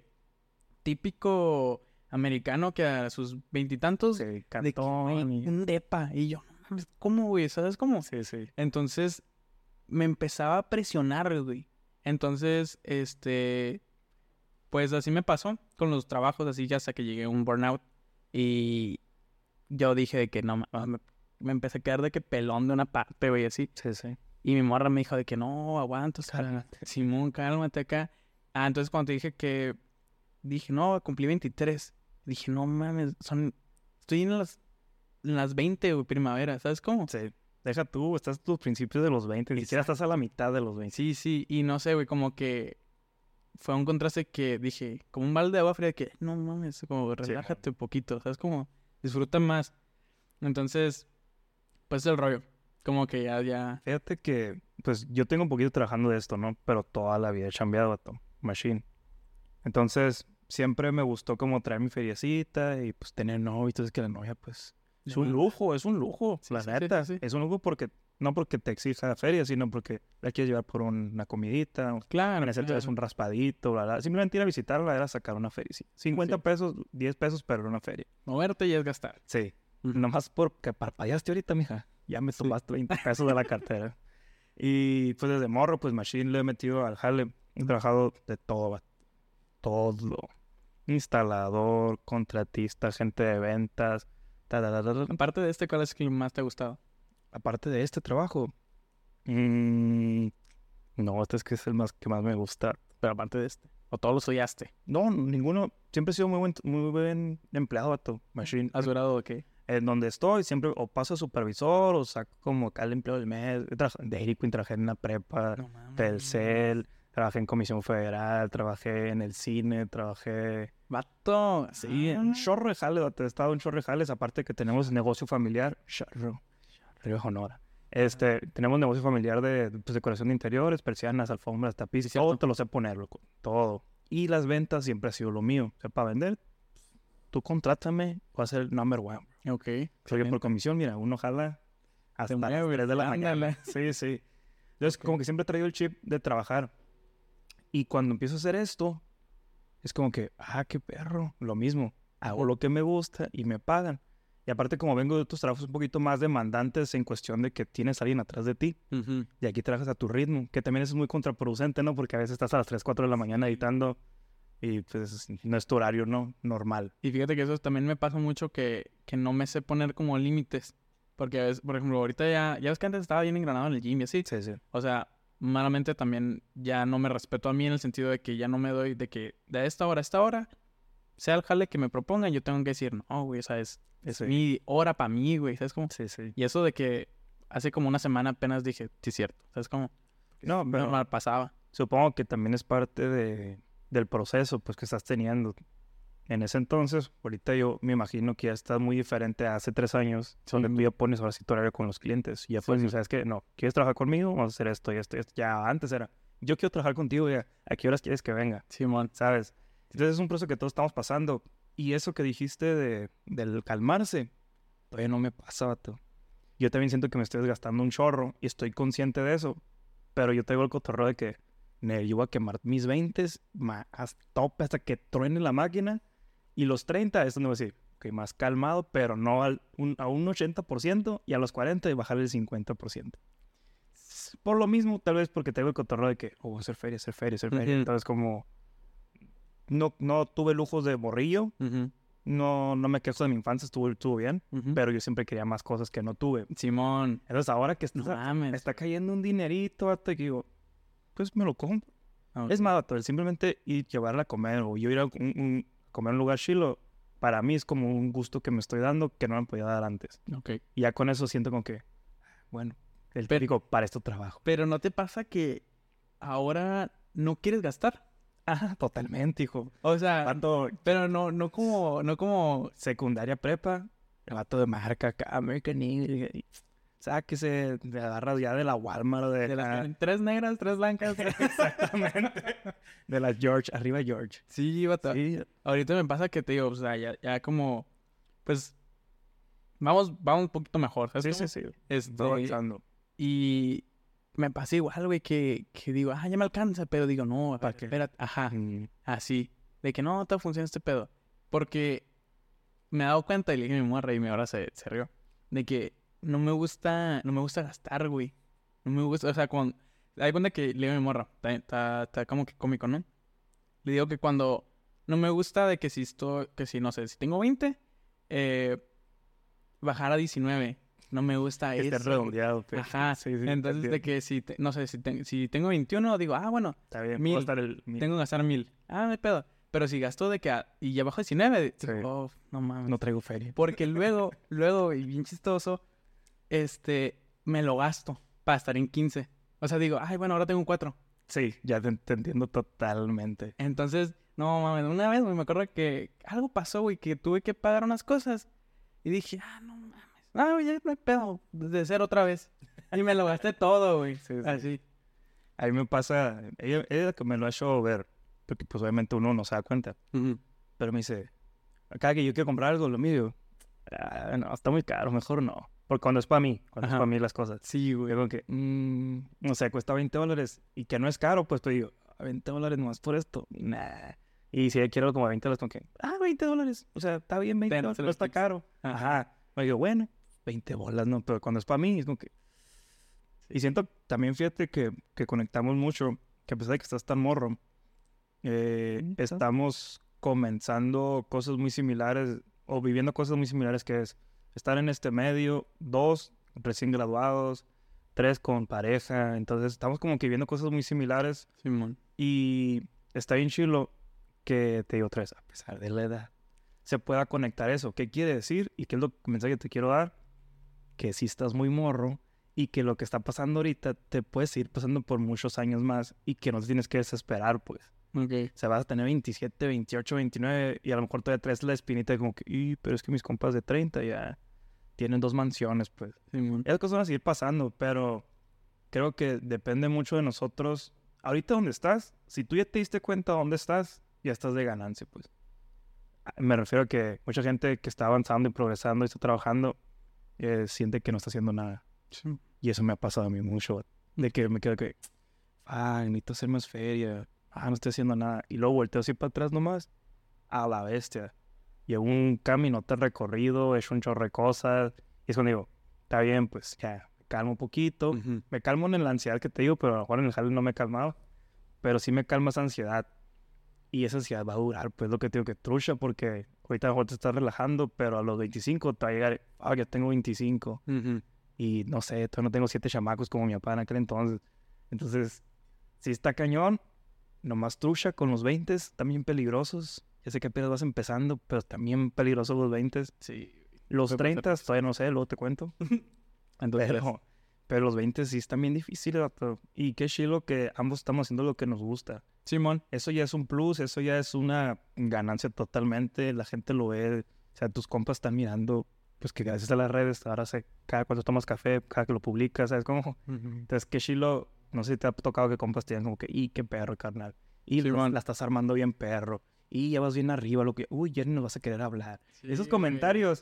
típico americano que a sus veintitantos, Sí, de que, cantón. güey, y- un depa. Y yo, no mames, ¿cómo, güey? ¿Sabes cómo? Sí, sí. Entonces, me empezaba a presionar, güey. Entonces, este, pues así me pasó con los trabajos, así ya hasta que llegué a un burnout. Y yo dije de que no, ma- me, me empecé a quedar de que pelón de una parte, güey, así. Sí, sí. Y mi morra me dijo de que no, aguanta, o sea, Cálmate. Simón, cálmate acá. Ah, entonces cuando te dije que, dije, no, cumplí veintitrés. Dije, no mames, son, estoy en las, en las veinte, güey, primavera, ¿sabes cómo? Sí. Deja tú, estás a tus principios de los veinte, ni siquiera Exacto. estás a la mitad de los veinte. Sí, sí, y no sé, güey, como que fue un contraste que dije, como un balde de agua fría, que no mames, como relájate un poquito, ¿sabes? Como disfruta más. Entonces, pues el rollo, como que ya, ya, Fíjate que, pues, yo tengo un poquito trabajando de esto, ¿no? Pero toda la vida he chambeado, vato. Machine. Entonces, siempre me gustó como traer mi feriecita y, pues, tener novio. Entonces, que la novia, pues, es un lujo, es un lujo. Sí, la sí, sí, neta. sí, sí. Es un lujo porque, no porque te exija feria, sino porque la quieres llevar por un- una comidita. o claro, En ese claro. es un raspadito, bla, bla. Simplemente ir a visitarla era sacar una feria. cincuenta Sí. pesos, diez pesos, pero era una feria. Moverte y es gastar. Sí. Ujú. Nomás porque parpadeaste ahorita, mija. Ya me Sí. tomaste veinte pesos de la cartera. Y pues desde morro, pues Machine le he metido al jale. He trabajado de todo, va- todo. Instalador, contratista, gente de ventas. ta, ta, ta, ta, ta. Aparte de este, ¿cuál es el que más te ha gustado? Aparte de este trabajo. mm, no, este es que es el más que más me gusta. Pero aparte de este. O todos los oyaste. No, ninguno. Siempre he sido muy buen, muy buen empleado, vato. Machine. ¿Has durado de qué? En donde estoy, siempre o paso a supervisor o saco como acá el empleo del mes. He trabajado en Dairy Queen, trabajé en una prepa, No mames. Telcel, trabajé en Comisión Federal, trabajé en el cine, trabajé... Vato. Sí, Ah. un chorro de jales, vato, he estado en chorro de jales, aparte que tenemos negocio familiar, chorro, Río Honora. Este, tenemos negocio familiar de pues, decoración de interiores, persianas, alfombras, tapices, Sí, todo cierto. te lo sé poner, loco, todo. Y las ventas siempre ha sido lo mío. O sea, para vender, tú contrátame, voy a ser el number one. Ok. Soy yo excelente. por comisión, mira, uno jala hasta Te las mueves, tres de la mañana. ándale. Sí, sí. Entonces, Ok. como que siempre he traído el chip de trabajar. Y cuando empiezo a hacer esto, es como que, ah, qué perro, lo mismo. Hago lo que me gusta y me pagan. Y aparte, como vengo de otros trabajos un poquito más demandantes en cuestión de que tienes a alguien atrás de ti Ujú. y aquí trabajas a tu ritmo, que también es muy contraproducente, ¿no? Porque a veces estás a las tres, cuatro de la mañana editando Y pues no es tu horario, ¿no? Normal. Y fíjate que eso también me pasa mucho que, que no me sé poner como límites. Porque a veces, por ejemplo, ahorita ya, ya ves que antes estaba bien engranado en el gym y así. Sí, sí. O sea, malamente también ya no me respeto a mí en el sentido de que ya no me doy de que de esta hora a esta hora, sea el jale que me propongan, yo tengo que decir, no, güey, o sea, es, es Sí. mi hora para mí, güey, ¿sabes cómo? Sí, sí. Y eso de que hace como una semana apenas dije, sí, es cierto, ¿sabes cómo? No, pero Normal pasaba. supongo que también es parte de, del proceso, pues, que estás teniendo. En ese entonces, ahorita yo me imagino que ya está muy diferente a hace tres años, Sí. donde tú ya pones ahora sí tu horario con los clientes. Y ya Sí. puedes decir, ¿sabes qué? No, ¿quieres trabajar conmigo? Vamos a hacer esto y esto y esto. Ya antes era, yo quiero trabajar contigo, ya, ¿a qué horas quieres que venga? Simón. ¿Sabes? Entonces es un proceso que todos estamos pasando. Y eso que dijiste de, del calmarse, todavía no me pasa, vato. Yo también siento que me estoy desgastando un chorro y estoy consciente de eso. Pero yo traigo el cotorreo de que "Ne, yo voy a quemar mis veinte hasta tope, hasta que truene la máquina. Y los treinta es donde voy a decir, ok, más calmado, pero no al, un, a un ochenta por ciento. Y a los cuarenta y bajar el cincuenta por ciento. Por lo mismo, tal vez porque traigo el cotorreo de que, oh, hacer feria, hacer feria, hacer feria. Ujú. Entonces como... No, no tuve lujos de morrillo. Ujú, No, no me quejo de mi infancia, estuvo, estuvo bien. ujú. Pero yo siempre quería más cosas que no tuve. Simón. Entonces ahora que No está, mames. está cayendo un dinerito, vato, y que digo, pues me lo compro. Ok. Es más, vato, el simplemente ir llevarla a comer o yo ir a un, un- comer a un lugar chilo, para mí es como un gusto que me estoy dando que no me podía dar antes. Ok. Y ya con eso siento como que, bueno, el Pero- típico para esto trabajo. Pero ¿no te pasa que ahora no quieres gastar? Ah, totalmente, hijo. O sea, Vato, pero no, no como, no como... secundaria prepa, el vato de marca acá, American Eagle, y sáquese, te agarras ya de la Walmart o de, de las- la... tres negras, tres blancas. Exactamente. De la George, arriba George. Sí, vato. Sí, Ahorita me pasa que te digo, o sea, ya, ya como... Pues... Vamos, vamos un poquito mejor, ¿sabes sí, cómo? sí, sí. Este, Todo avanzando. y me pasa igual, güey, que, que digo, ah, ya me alcanza, pero digo, no, a ¿Para ver, qué? espérate, ajá, Mm, así, de que no, te funciona este pedo. Porque me he dado cuenta, y le dije a mi morra y mi ahora se, se rió, de que no me gusta, no me gusta gastar, güey. No me gusta, o sea, cuando, hay cuenta que le digo a mi morra, está, está, está como que cómico, ¿no? Le digo que cuando, no me gusta de que si estoy, que si, no sé, si tengo veinte, eh, bajar a diecinueve. No me gusta que esté eso, güey. redondeado. Pues. Ajá, Sí, sí, te entonces de entiendo. que si, te- no sé, si, te- si tengo veintiuno, digo, ah, bueno, Está bien, mil. puedo estar el... mil. tengo que gastar mil. Ah, no hay pedo. Pero si gasto de que, a- y ya bajo diecinueve, Sí. digo, oh, no mames. No traigo feria. Porque luego, luego, y bien chistoso, este, me lo gasto para estar en quince. O sea, digo, ay, bueno, ahora tengo un cuatro. Sí, ya te, te entiendo totalmente. Entonces, no mames, una vez, güey, me acuerdo que algo pasó, güey, que tuve que pagar unas cosas. Y dije, ah, no mames. Ah, güey, ya no hay pedo. Desde cero otra vez. Y me lo gasté todo, güey. Sí, sí. Así. A mí me pasa... Ella, ella es la que me lo ha hecho ver. Porque pues obviamente uno no se da cuenta. Ujú. Pero me dice... Cada que yo quiero comprar algo, lo mío. Ah, no, está muy caro, mejor no. Porque cuando es para mí, cuando Ajá. es para mí las cosas. Sí, Yo güey. digo que, mm, no sé, cuesta veinte dólares y que no es caro, pues te digo, veinte dólares nomás por esto. Nah. Y si quiero como veinte dólares, como que, ah, veinte dólares. O sea, está bien, veinte Ten, dólares, se no los está tips. caro. Ajá. Ajá. Me digo, bueno, veinte bolas, ¿no? Pero cuando es para mí, es como que... Y siento también, fíjate, que, que conectamos mucho, que a pesar de que estás tan morro, eh, Mm, estamos comenzando cosas muy similares o viviendo cosas muy similares, que es estar en este medio, dos, recién graduados, tres, con pareja. Entonces estamos como que viviendo cosas muy similares Simón. y está bien chilo que, te digo otra vez, a pesar de la edad, se pueda conectar eso. ¿Qué quiere decir? ¿Y qué es lo el mensaje que te quiero dar? Que si estás muy morro y que lo que está pasando ahorita te puedes ir pasando por muchos años más y que no te tienes que desesperar, pues. Ok. O sea, vas a tener veintisiete, veintiocho, veintinueve y a lo mejor todavía traes la espinita de como que, "Y, pero es que mis compas de treinta ya tienen dos mansiones, pues." Simón. Esas cosas van a seguir pasando, pero creo que depende mucho de nosotros. Ahorita donde estás, si tú ya te diste cuenta dónde estás, ya estás de ganancia, pues. Ah, me refiero a que mucha gente que está avanzando y progresando y está trabajando, eh, siente que no está haciendo nada. Sí. Y eso me ha pasado a mí mucho, de que me quedo que, ah, necesito hacer más feria, ah, no estoy haciendo nada. Y luego volteo así para atrás nomás, a la bestia. Llevo un caminote recorrido, he hecho un chorro de cosas. Y es cuando digo, está bien, pues ya, me calmo un poquito. Ujú. Me calmo en la ansiedad que te digo, pero a lo mejor en el jale no me he calmado. Pero sí me calma esa ansiedad. Y esa ansiedad va a durar, pues lo que te digo que trucha, porque ahorita a lo mejor te estás relajando, pero a los veinticinco te va a llegar, ah, ya tengo veinticinco. Ujú. Y no sé, todavía no tengo siete chamacos como mi papá en aquel entonces. Entonces, si está cañón, nomás trucha con los veinte, también peligrosos. Ya sé que apenas vas empezando, pero también peligrosos los veinte. Sí. Los Puede treinta, pasar. todavía no sé, luego te cuento. Entonces, Pero, pero los veinte sí están bien difíciles, vato. Y qué chilo que ambos estamos haciendo lo que nos gusta. Simón. Eso ya es un plus, eso ya es una ganancia totalmente. La gente lo ve, o sea, tus compas están mirando, pues que gracias a las redes, ahora sé cada cuando tomas café, cada que lo publicas, ¿sabes cómo? Entonces, qué chilo, no sé si te ha tocado que compas te digan como que, y qué perro, carnal. Y Sí, la, man. la estás armando bien perro. Y ya vas bien arriba, lo que, uy, ya ni nos vas a querer hablar. Sí, Esos güey. comentarios,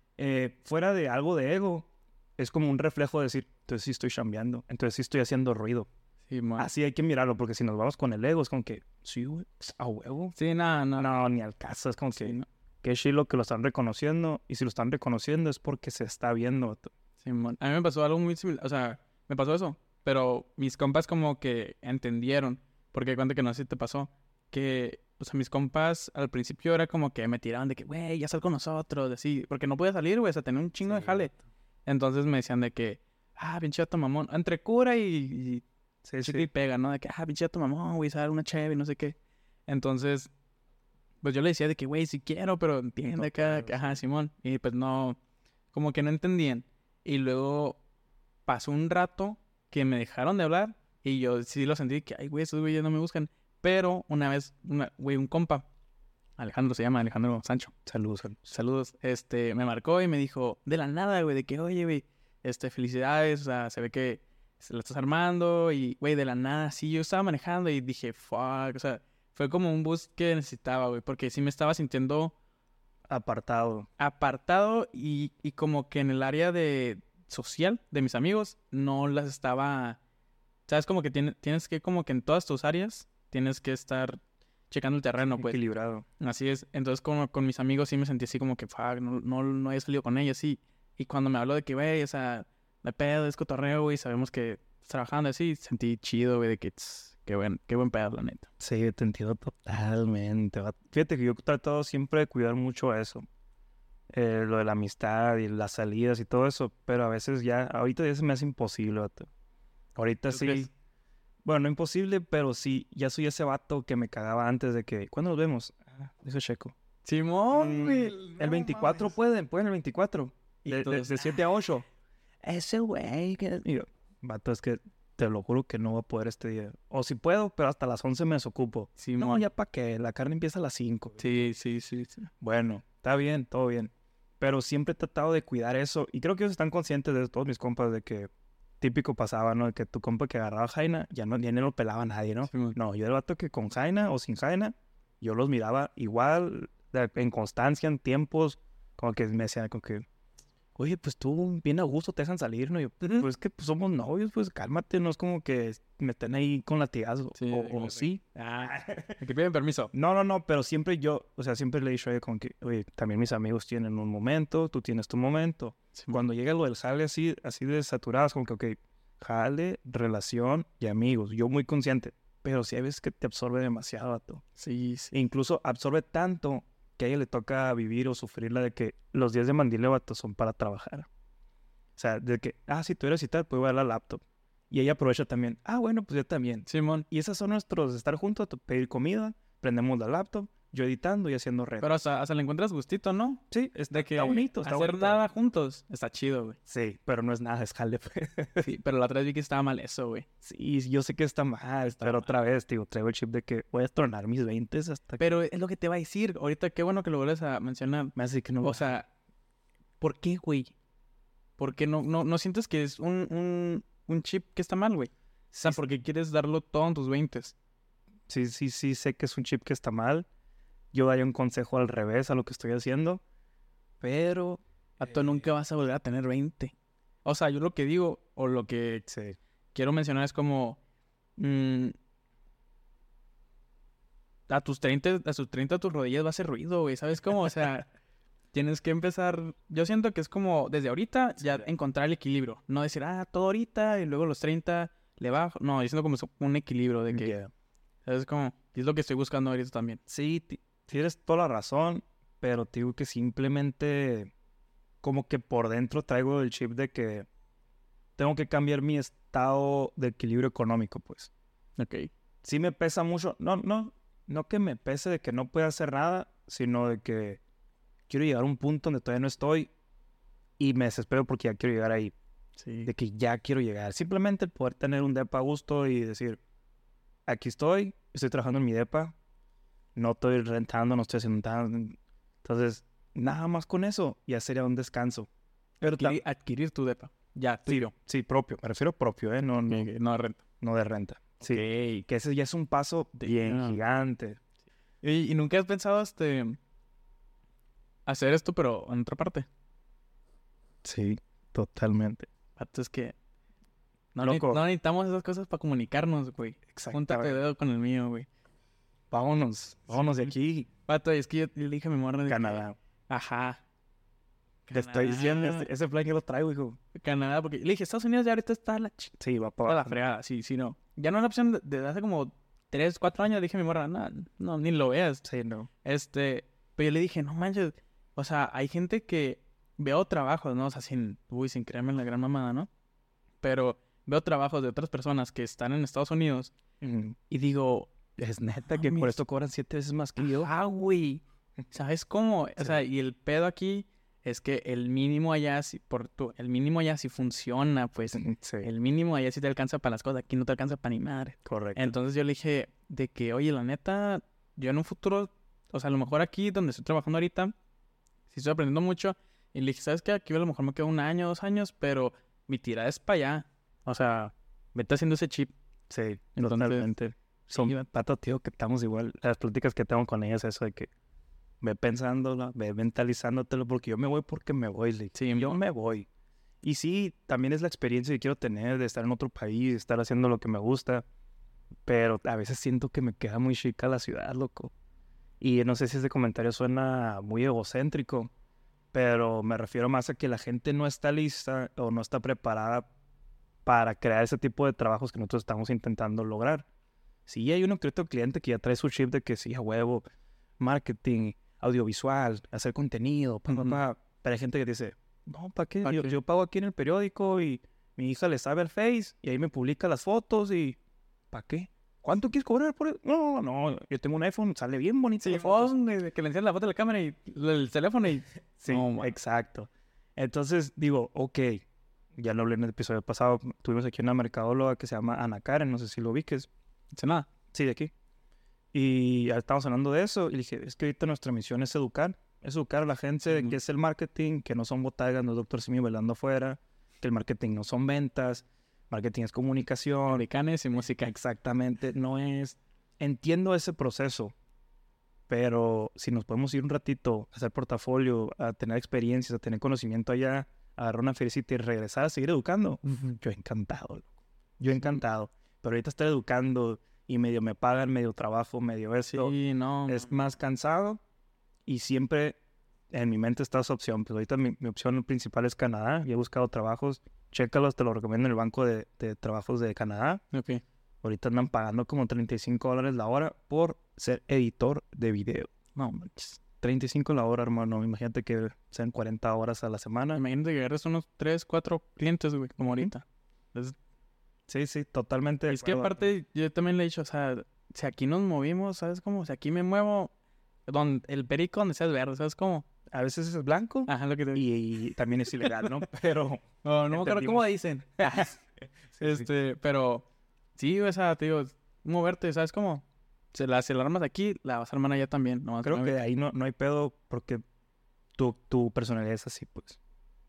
eh, fuera de algo de ego, es como un reflejo de decir, entonces sí estoy chambeando, entonces sí estoy haciendo ruido. Simón. Así hay que mirarlo, porque si nos vamos con el ego, es como que, sí, güey, pues, a huevo. Sí, nada, no. No, ni al caso, es como Sí, que, no. qué chilo que lo están reconociendo, y si lo están reconociendo es porque se está viendo. vato. Simón. A mí me pasó algo muy similar, o sea, me pasó eso, pero mis compas como que entendieron, porque cuenta que no sé si te pasó, que, o sea, mis compas al principio era como que me tiraban de que, güey, ya sal con nosotros, así, porque no podía salir, güey, o sea, tenía un chingo de Sí, jale. Entonces me decían de que, ah, pinche vato mamón, entre cura y, y Sí, chicle y sí. pega, ¿no? De que, ah, pinche vato mamón, güey, sale una chévere, no sé qué. Entonces, pues yo le decía de que, güey, sí quiero, pero entiende No que, puedo, que, ajá, sí. Simón. Y pues no, como que no entendían. Y luego pasó un rato que me dejaron de hablar y yo sí lo sentí que, ay, güey, esos güeyes no me buscan. Pero una vez, una- güey, un compa, Alejandro se llama, Alejandro Sancho. Saludos, saludos. Saludos. Este, me marcó y me dijo, de la nada, güey, de que, oye, güey, este, felicidades, o sea, se ve que se la estás armando y, güey, de la nada, sí, yo estaba manejando y dije, fuck, o sea, fue como un boost que necesitaba, güey, porque sí me estaba sintiendo Apartado. apartado y, y como que en el área de social de mis amigos no las estaba, sabes, como que tiene- tienes que, como que en todas tus áreas, tienes que estar checando el terreno, pues. Equilibrado. Así es. Entonces, como con mis amigos sí me sentí así como que, fuck, no, no, no he salido con ellos, sí. Y cuando me habló de que, güey, o sea, de pedo, es cotorreo, güey, sabemos que estás trabajando así, sentí chido, güey, de que, tss, qué buen, qué buen pedo, la neta. Sí, te entiendo totalmente. vato. Fíjate que yo he tratado siempre de cuidar mucho eso. Eh, lo de la amistad y las salidas y todo eso, pero a veces ya, ahorita ya se me hace imposible, vato. Ahorita ¿Tú sí, crees? bueno, no imposible, pero sí, ya soy ese vato que me cagaba antes de que, ¿cuándo nos vemos? Ah, dice Checo. Simón, Mm, güey. el no veinticuatro mames. pueden, pueden el veinticuatro. Y De, de, todos, de siete a ocho. Ese güey que... Y yo, vato, es que te lo juro que no voy a poder este día. O si puedo, pero hasta las once me desocupo. No, Simón. ya para qué, la carne empieza a las cinco. Sí, sí, sí, sí. Bueno, está bien, todo bien. Pero siempre he tratado de cuidar eso. Y creo que ellos están conscientes de todos mis compas de que típico pasaba, ¿no? De que tu compa que agarraba Jaina, ya no, ya no lo pelaba nadie, ¿no? Simón. No, yo era el vato que con Jaina o sin Jaina, yo los miraba igual, de- en constancia, en tiempos, como que me decían, como que, oye, pues tú bien a gusto te dejan salir, ¿no? Y yo, Ujú. pues que pues, somos novios, pues cálmate, no es como que me estén ahí con latigazos. Sí, o, de o que- sí. Ah, que piden permiso. No, no, no, pero siempre yo, o sea, siempre le he dicho a ella como que, oye, también mis amigos tienen un momento, tú tienes tu momento. Simón. Cuando llega lo del jale así, así de saturadas, como que, ok, jale, relación y amigos. Yo muy consciente, pero sí hay veces que te absorbe demasiado, vato. Sí, E sí. incluso absorbe tanto que a ella le toca vivir o sufrir la de que los días de mandile, vato, son para trabajar. O sea, de que, ah, si tú eres y tal, pues voy a la laptop. Y ella aprovecha también, ah, bueno, pues yo también. Simón. Y esas son nuestros, estar juntos, pedir comida, prendemos la laptop, yo editando y haciendo red. Pero hasta, hasta le encuentras gustito, ¿no? Sí, está, De que está bonito, está hacer bonito. nada juntos está chido, güey. Sí, pero no es nada, es jale. pues. Sí, pero la otra vez vi que estaba mal eso, güey. Sí, yo sé que está mal, Está pero mal. otra vez, digo, traigo el chip de que voy a tronar mis veintes hasta que Pero es lo que te va a decir. Ahorita qué bueno que lo vuelves a mencionar. me hace que no. O sea, ¿por qué, güey? ¿Por qué no, no, no sientes que es un, un, un chip que está mal, güey? O sea, Sí, porque quieres darlo todo en tus veintes. sí, sí, sí, sé que es un chip que está mal. Yo daría un consejo al revés a lo que estoy haciendo, pero... A tú nunca vas a volver a tener veinte. O sea, yo lo que digo, o lo que Sí, quiero mencionar es como... mm, a tus treinta, a tus treinta tus rodillas va a hacer ruido, güey. ¿Sabes cómo? O sea, tienes que empezar... Yo siento que es como desde ahorita ya Sí. encontrar el equilibrio. No decir, ah, todo ahorita y luego los treinta le bajo. No, yo siento como es un equilibrio de que... yeah. ¿Sabes cómo? Y es lo que estoy buscando ahorita también. Sí, ti- tienes toda la razón, pero te digo que simplemente como que por dentro traigo el chip de que tengo que cambiar mi estado de equilibrio económico, pues. Ok. Sí me pesa mucho, no, no, no que me pese de que no pueda hacer nada, sino de que quiero llegar a un punto donde todavía no estoy y me desespero porque ya quiero llegar ahí, Sí. de que ya quiero llegar. Simplemente el poder tener un depa a gusto y decir, aquí estoy, estoy trabajando en mi depa, no estoy rentando, no estoy haciendo nada. Entonces, nada más con eso ya sería un descanso. Pero Adquirir, adquirir tu depa. Ya, sí, tiro. sí, propio, me refiero propio, ¿eh? No, no, Ok, ok, no renta. no de renta. Sí, Ok. que ese ya es un paso bien Damn. gigante. ¿Y, y nunca has pensado este hacer esto, pero en otra parte? Sí, totalmente. Vato, es que no, Loco. ne- no necesitamos esas cosas para comunicarnos, güey. Júntate Exactamente. dedo con el mío, güey. Vámonos, vámonos de Sí. aquí, Vato, es que yo le dije a mi morra de que- Canadá. Ajá. Te estoy diciendo, Canadá. ese, ese plan que lo traigo, hijo. Canadá, porque le dije, Estados Unidos ya ahorita está la, ch- Sí, va está para la abajo. fregada. Sí, sí, no. Ya no es la opción de- desde hace como tres, cuatro años. Le dije a mi morra, no, no, ni lo veas. Sí, no. Este, pero yo le dije, no manches, o sea, hay gente que veo trabajos, ¿no? O sea, sin, uy, sin creerme en la gran mamada, ¿no? Pero veo trabajos de otras personas que están en Estados Unidos Mm, y digo, Es neta que por mames, esto cobran siete veces más que yo. ah, güey, ¿sabes cómo? O Sí. sea, y el pedo aquí es que el mínimo allá, sí, por tu, el mínimo allá sí funciona, pues, Sí, el mínimo allá sí te alcanza para las cosas, aquí no te alcanza para ni madre. correcto. Entonces yo le dije de que, oye, la neta, yo en un futuro, o sea, a lo mejor aquí donde estoy trabajando ahorita, sí estoy aprendiendo mucho. Y le dije, ¿sabes qué? Aquí a lo mejor me quedo un año, dos años, pero mi tirada es para allá. O sea, vete haciendo ese chip. Sí, Entonces, totalmente. Son sí, va- pato, tío, que estamos igual. Las pláticas que tengo con ellas, eso de que ve pensándolo, ve mentalizándotelo, porque yo me voy porque me voy, Lee. Sí, yo mo- me voy. Y sí, también es la experiencia que quiero tener de estar en otro país, de estar haciendo lo que me gusta, pero a veces siento que me queda muy chica la ciudad, loco. Y no sé si ese comentario suena muy egocéntrico, pero me refiero más a que la gente no está lista o no está preparada para crear ese tipo de trabajos que nosotros estamos intentando lograr. Sí, hay uno que otro cliente que ya trae su chip de que sí, a huevo, marketing, audiovisual, hacer contenido, pa, pa, Ujú. pa. Pero hay gente que dice, no, ¿para qué? ¿Pa' Yo, qué? yo pago aquí en el periódico y mi hija le sabe al Face y ahí me publica las fotos y ¿para qué? ¿Cuánto quieres cobrar por eso? No, no, no, yo tengo un iPhone, sale bien bonito. Sí, las fotos. phone, de que le enseñan la foto de la cámara y el teléfono y... Sí, No, man. exacto. Entonces digo, ok, ya lo hablé en el episodio pasado, tuvimos aquí una mercadóloga que se llama Ana Karen, no sé si lo ubiques. Dice nada. Sí, de aquí. Y ya estábamos hablando de eso y le dije, es que ahorita nuestra misión es educar, es educar a la gente de Sí. que es el marketing, que no son botagas, no es doctor Simi velando afuera, que el marketing no son ventas, marketing es comunicación. Americanes y música. Exactamente, no es... Entiendo ese proceso, pero si nos podemos ir un ratito a hacer portafolio, a tener experiencias, a tener conocimiento allá, a agarrar una feriecita y regresar a seguir educando, yo encantado, loco. Yo encantado. Pero ahorita estar educando y medio me pagan, medio trabajo, medio esto, Sí, no. es no. más cansado y siempre en mi mente está esa opción. Pues ahorita mi, mi opción principal es Canadá. Y he buscado trabajos. Chécalos, te lo recomiendo en el banco de, de trabajos de Canadá. Ok. Ahorita andan pagando como treinta y cinco dólares la hora por ser editor de video. No manches. treinta y cinco la hora, hermano. Imagínate que sean cuarenta horas a la semana. Imagínate que agarres unos tres, cuatro clientes, güey, como Ujú. ahorita. Es, Sí, sí, totalmente. de es que acuerdo. aparte, yo también le he dicho, o sea, si aquí nos movimos, ¿sabes cómo? Si aquí me muevo, donde, el perico donde seas verde, ¿sabes cómo? A veces es blanco Ajá, lo que te y, y también es ilegal, ¿no? Pero... No, no me acuerdo cómo entendimos. dicen. Sí, sí. este, pero sí, o sea, te digo, moverte, ¿sabes cómo? Se la, si la armas aquí, la vas a armar allá también. nomás Creo mueve. que ahí no, no hay pedo porque tu, tu personalidad es así, pues.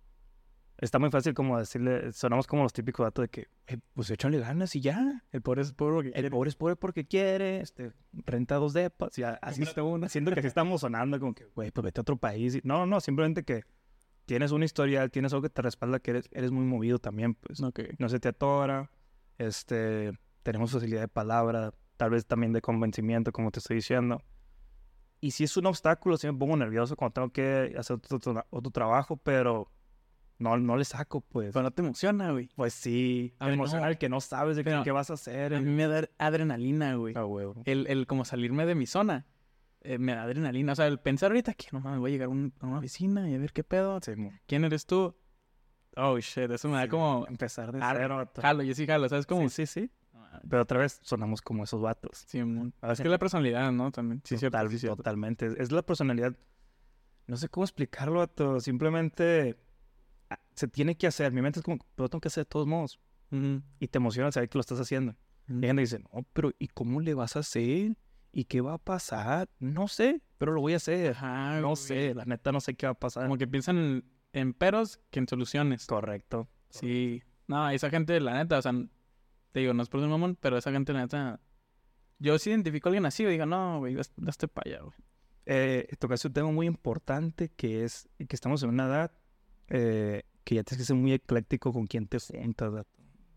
Está muy fácil como decirle, sonamos como los típicos datos de que, "Eh, pues échale ganas y ya. El pobre es pobre porque El quiere. pobre es pobre porque quiere, este, renta dos depas, ya, así Cómprate uno. haciendo que así estamos sonando, como que, güey, pues vete a otro país. y- No, no, simplemente que tienes una historia, tienes algo que te respalda, que eres, eres muy movido también, pues. Ok. No se te atora, este, tenemos facilidad de palabra, tal vez también de convencimiento, como te estoy diciendo. Y si es un obstáculo, sí me pongo nervioso cuando tengo que hacer otro, otro- otro trabajo, pero no, no le saco, pues. Pero no te emociona, güey. Pues sí, A ver, emocional no. que no sabes de qué, Pero qué vas a hacer. A mí me da adrenalina, güey. Ah, huevo. El, el como salirme de mi zona, eh, me da adrenalina. O sea, el pensar ahorita que no mames, voy a llegar a, un- a una oficina y a ver qué pedo. Sí, mo. ¿Quién eres tú? Oh, shit, eso me da Sí, como... empezar de ar- cero. vato. Jalo, yo sí jalo, ¿sabes cómo? Sí, sí, sí. Pero otra vez sonamos como esos vatos. Sí, mon. Es que la personalidad, ¿no? También. Sí, cierto, Total- sí, cierto. Totalmente. Es la personalidad. No sé cómo explicarlo, vato. Simplemente ah, se tiene que hacer. Mi mente es como, pero tengo que hacer de todos modos. Ujú. Y te emociona saber que lo estás haciendo. Ujú. Y gente dice, no, pero ¿y cómo le vas a hacer? ¿Y qué va a pasar? No sé, pero lo voy a hacer. Ajá, No güey. sé, la neta no sé qué va a pasar. Como que piensan en, en peros que en soluciones. Correcto. Sí. No, esa gente, la neta, o sea, te digo, no es por ser mamón, pero esa gente, la neta... Yo sí identifico a alguien así, y digo, no, güey, daste para allá, güey. Eh, tocaste un tema muy importante que es que estamos en una edad eh, que ya tienes que ser muy ecléctico con quien te juntas, vato.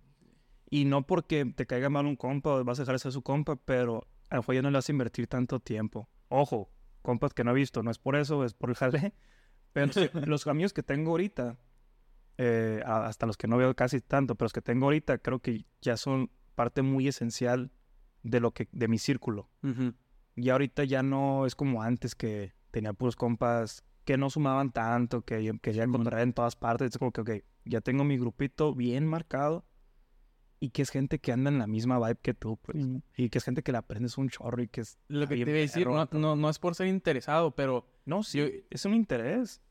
Y no porque te caiga mal un compa o vas a dejar de ser su compa, pero a lo mejor ya no le vas a invertir tanto tiempo. Ojo, compas que no he visto, no es por eso, es por el jale. Pero sí, los amigos que tengo ahorita, eh, a- hasta los que no veo casi tanto, pero los que tengo ahorita, creo que ya son parte muy esencial de lo que, de mi círculo. Ujú. Y ahorita ya no es como antes que tenía puros compas que no sumaban tanto, que yo quería encontrar en todas partes. Es como que, ok, ya tengo mi grupito bien marcado y que es gente que anda en la misma vibe que tú, pues. Ujú. Y que es gente que le aprendes un chorro y que es... Lo que te bien iba a decir, perro, no, vato. no, no es por ser interesado, pero... No, sí, yo- es un interés.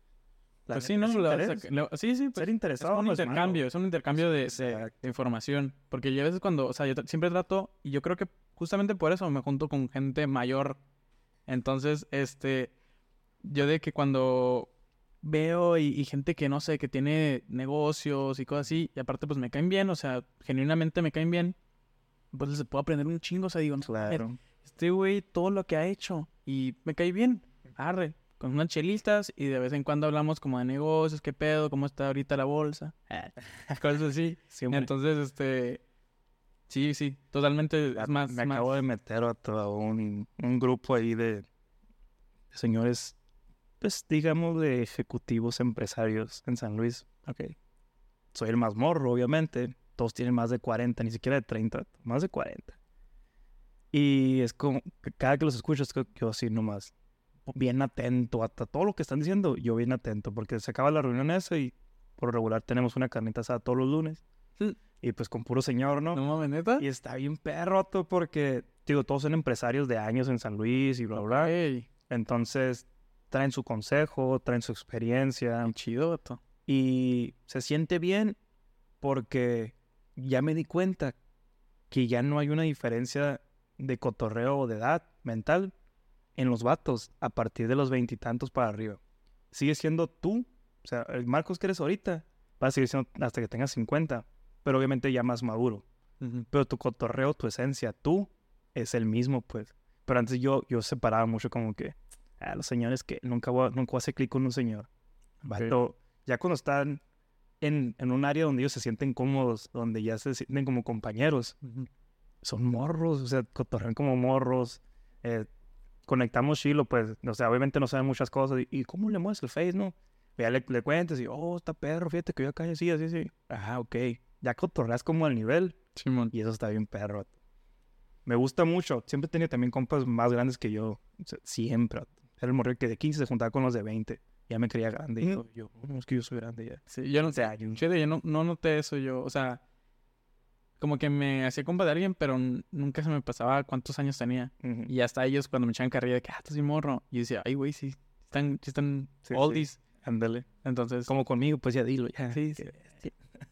La Pues sí, neta, ¿no? es La- interés. la- sí, sí, pues, Ser es interesado un no es intercambio, malo. es un intercambio de, de- Exacto. de información. Porque yo a veces cuando, o sea, yo tra- siempre trato, y yo creo que justamente por eso me junto con gente mayor. Entonces, este, yo de que cuando veo y, y gente que no sé, que tiene negocios y cosas así, y aparte pues me caen bien, o sea, genuinamente me caen bien, pues les puedo aprender un chingo, o sea, digo, no, mames, Claro. este güey, todo lo que ha hecho, y me cae bien, arre, con unas chelitas, y de vez en cuando hablamos como de negocios, qué pedo, cómo está ahorita la bolsa, cosas así. Siempre. Entonces, este, sí, sí, totalmente, Ya es más, me más- acabo de meter a todo un, un grupo ahí de, de señores, pues digamos, de ejecutivos empresarios en San Luis. Ok. Soy el más morro, obviamente. Todos tienen más de cuarenta, ni siquiera de treinta, más de cuarenta. Y es como, que cada que los escucho, es que yo así nomás, bien atento a to- todo lo que están diciendo, yo bien atento, porque se acaba la reunión esa y por regular tenemos una carnita asada todos los lunes. Y pues con puro señor, ¿no? no mames, neta. Y está bien perroto porque, digo, todos son empresarios de años en San Luis y bla, bla, bla. Ey, Entonces, traen su consejo, traen su experiencia qué chido, vato. y se siente bien porque ya me di cuenta que ya no hay una diferencia de cotorreo o de edad mental en los vatos a partir de los veintitantos para arriba. Sigue siendo tú, o sea, el Marcos que eres ahorita, va a seguir siendo hasta que tengas cincuenta, pero obviamente ya más maduro. Ujú. Pero tu cotorreo, tu esencia, tú, es el mismo, pues. Pero antes yo, yo separaba mucho como que, ah, los señores que nunca voy a, nunca voy a hacer clic con un señor. Vato, ya cuando están en, en un área donde ellos se sienten cómodos, donde ya se sienten como compañeros, Ujú. son morros, o sea, cotorrean como morros. eh, conectamos chilo, pues, o sea, obviamente no saben muchas cosas. ¿Y, y cómo le mueves el face, no? Ya le, le cuentas y, oh, está perro, fíjate que yo acá así, así, así. Ajá, ok. Ya cotorreas como al nivel. Simón. Y eso está bien perro. Me gusta mucho. Siempre he tenido también compas más grandes que yo. O sea, siempre. Era el morro que de quince se juntaba con los de veinte. Ya me creía grande. Y yo, yo, no, es que yo soy grande ya. Sí, yo no O sea, yo- Chile, yo no, no noté eso yo, o sea, como que me hacía compa de alguien, pero n- nunca se me pasaba cuántos años tenía. Ujú. Y hasta ellos cuando me echaban carrilla de que, ah, estás bien morro. Y yo decía, ay, güey, sí, están, sí están Sí, oldies. Ándale. Entonces, Como conmigo, pues ya dilo. Ya. sí, Que- sí.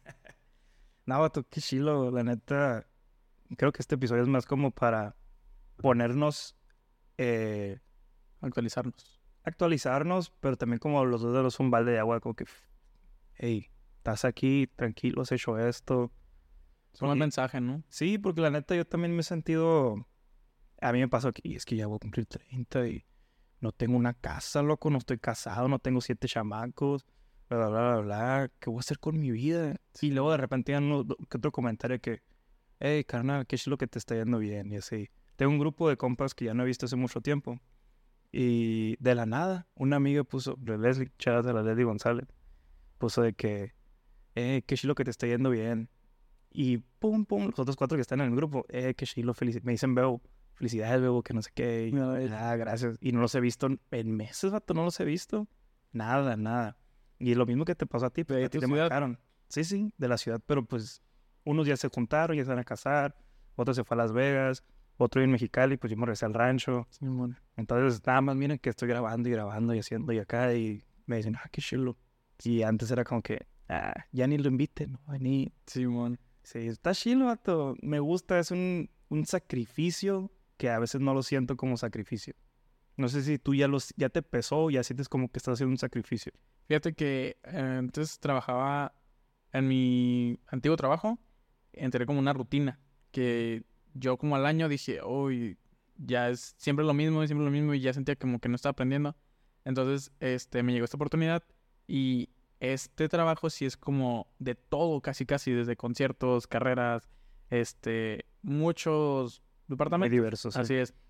No, vato, qué chilo. La neta, creo que este episodio es más como para ponernos, eh, Actualizarnos. actualizarnos, pero también como los dos dedos un balde de agua, como que, hey, estás aquí, tranquilo, has hecho esto. Es un buen Porque- mensaje, ¿no? Sí, porque la neta yo también me he sentido... A mí me pasó que y es que ya voy a cumplir treinta y no tengo una casa, loco, no estoy casado, no tengo siete chamacos, bla, bla, bla, bla, bla. ¿Qué voy a hacer con mi vida? Y luego de repente ya no, que otro comentario que, hey, carnal, qué lo que te está yendo bien y así. Tengo un grupo de compas que ya no he visto hace mucho tiempo y de la nada, una amiga puso, Leslie, chavas de la Leslie González, puso de que, eh, qué chilo que te está yendo bien. Y pum, pum, los otros cuatro que están en el grupo, eh, qué chilo, felici- me dicen, Bebo, felicidades, Bebo, que no sé qué. Y, No, eh. ah, gracias. Y no los he visto en, en meses, vato, no los he visto. Nada, nada. Y lo mismo que te pasó a ti, pues ¿De a ti tu te ciudad? marcaron. Sí, sí, de la ciudad, pero pues unos ya se juntaron, ya se van a casar, otro se fue a Las Vegas, otro en Mexicali, pues yo me regresé al rancho. Simón. Entonces, nada más miren que estoy grabando y grabando y haciendo y acá y me dicen, ah, qué chulo. Y antes era como que, ah, ya ni lo inviten, no, ni... Simón. Sí, está chilo, vato. Me gusta, es un, un sacrificio que a veces no lo siento como sacrificio. No sé si tú ya, los, ya te pesó, ya sientes como que estás haciendo un sacrificio. Fíjate que eh, antes trabajaba en mi antiguo trabajo, entré como una rutina que yo como al año dije, uy, ya es siempre lo mismo, siempre lo mismo y ya sentía como que no estaba aprendiendo. Entonces, este, me llegó esta oportunidad y este trabajo sí es como de todo, casi casi, desde conciertos, carreras, este, muchos Muy departamentos. diverso, sí. Así es.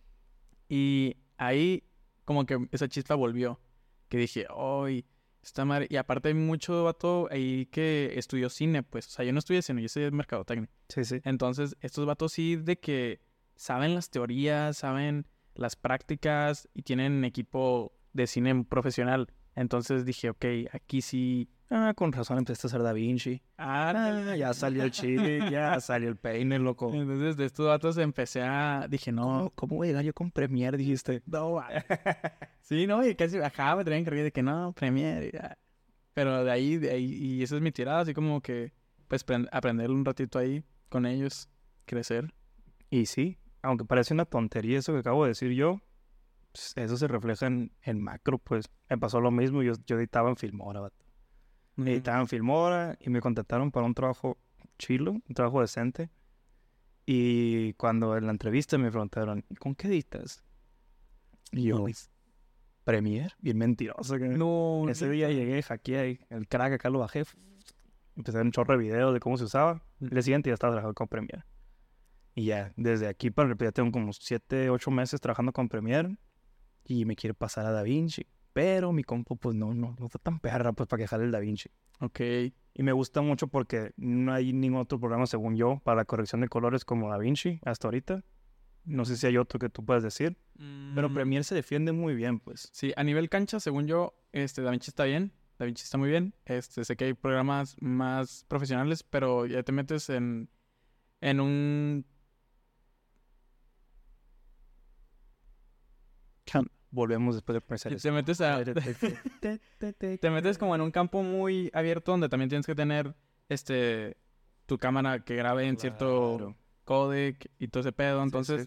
Y ahí como que esa chispa volvió, que dije, ¡ay! Esta madre. Y aparte hay mucho vato ahí que estudió cine, pues. O sea, yo no estudié cine, yo estudié mercadotecnia. Sí, sí. Entonces, estos vatos sí de que saben las teorías, saben las prácticas y tienen equipo de cine profesional. Entonces dije, ok, aquí sí. Ah, con razón empezaste a hacer Da Vinci. Ah, ya salió el chile, ya salió el peine, loco. Entonces, de estos vatos empecé a. Dije, no. ¿Cómo, cómo voy a llegar yo con Premiere, dijiste? No, va. Sí, no, y casi acá me traían cargué de que no, Premiere. y ya. Pero de ahí, de ahí, y esa es mi tirada, así como que, pues, pren- aprender un ratito ahí con ellos, crecer. Y sí, aunque parece una tontería eso que acabo de decir yo, pues, eso se refleja en, en macro, pues. Me pasó lo mismo, yo, yo editaba en Filmora, vato. Mm. Editaba en Filmora y me contrataron para un trabajo chilo, un trabajo decente. Y cuando en la entrevista me preguntaron, ¿y con qué editas? Y yo, Premiere, bien mentiroso. Que... No, Ese día llegué, hackeé el crack, acá lo bajé. Empecé a ver un chorro de videos de cómo se usaba. El día siguiente ya estaba trabajando con Premiere. Y ya, desde aquí para el ya tengo como siete, ocho meses trabajando con Premiere. Y me quiere pasar a DaVinci. Pero mi compu, pues no, no, no está tan perra, pues para que jale el DaVinci. Ok. Y me gusta mucho porque no hay ningún otro programa, según yo, para la corrección de colores como DaVinci hasta ahorita. No sé si hay otro que tú puedas decir. Pero Mm, Premiere se defiende muy bien, pues. Sí, a nivel cancha, según yo, este, DaVinci está bien. DaVinci está muy bien. Este, sé que hay programas más profesionales, pero ya te metes en, en un... Volvemos después de pensar Te metes a... Te metes como en un campo muy abierto donde también tienes que tener este tu cámara que grabe en cierto Claro. codec y todo ese pedo. Sí, Entonces, sí.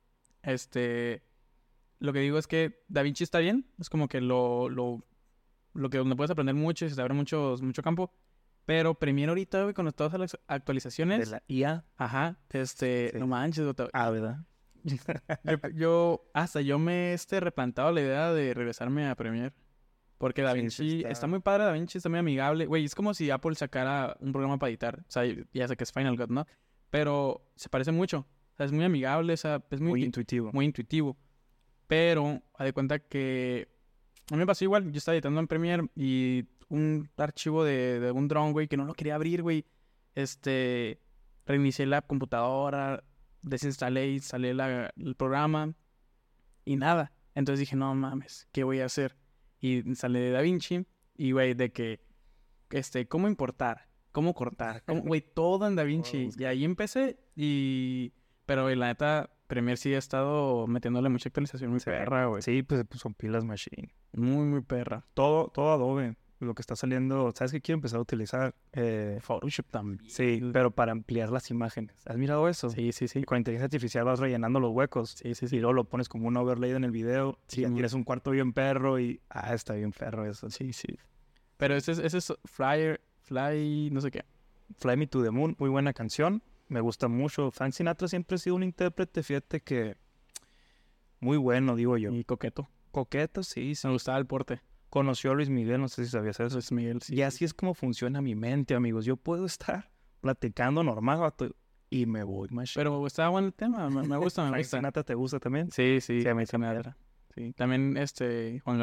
este lo que digo es que DaVinci está bien, es como que lo, lo, lo que donde puedes aprender mucho y se te abre muchos, mucho campo. Pero Premiere ahorita, güey, con todas las De actualizaciones, la I A. ajá, este, Sí. no manches, güey, Ah, ¿verdad? yo, yo- hasta yo me he este, replantado la idea de regresarme a Premiere. Porque Sí, sí, DaVinci está- está... muy padre, DaVinci está muy amigable. Güey, es como si Apple sacara un programa para editar. O sea, ya sé que es Final Cut, ¿no? Pero se parece mucho. O sea, es muy amigable, o sea, es muy, Muy in- intuitivo. muy intuitivo. Pero, haz de cuenta que a mí me pasó igual. Yo estaba editando en Premiere y un archivo de, de un drone, güey, que no lo quería abrir, güey. Este, reinicié la computadora, desinstalé y instalé la- el programa y nada. Entonces dije, no mames, ¿qué voy a hacer? Y instalé de DaVinci y, güey, de que, este, ¿cómo importar? ¿Cómo cortar? ¿Cómo, güey, todo en DaVinci. Y ahí empecé y... Pero, güey, la neta, Premiere sí ha estado metiéndole mucha actualización muy Sí. perra, güey. Sí, pues, pues son pilas machine. Muy, muy perra. Todo, todo Adobe, lo que está saliendo, ¿sabes qué quiero empezar a utilizar? Eh, Photoshop también. sí, pero para ampliar las imágenes. ¿Has mirado eso? Sí, sí, sí. Y con inteligencia artificial vas rellenando los huecos. Sí, sí, Y sí. luego lo pones como un overlay en el video. Sí, y ya man. tienes un cuarto bien perro y... Ah, está bien perro eso. Sí, sí. Pero ese es, ese es Flyer, Fly, no sé qué. Fly Me to the Moon, muy buena canción. Me gusta mucho. Frank Sinatra siempre ha sido un intérprete, fíjate que... Muy bueno, digo yo. Y coqueto. Coqueto, sí, sí. Me gustaba el porte. Conoció a Luis Miguel, no sé si sabías eso. Luis Miguel, sí. Y así es como funciona mi mente, amigos. Yo puedo estar platicando normal, vato, y me voy, machine. Pero estaba bueno el tema. Me, me gusta, me Frank gusta. Sinatra, ¿te gusta también? Sí, sí. Sí, a mí Frank Sinatra. Sí. También, este, Juan Gabriel.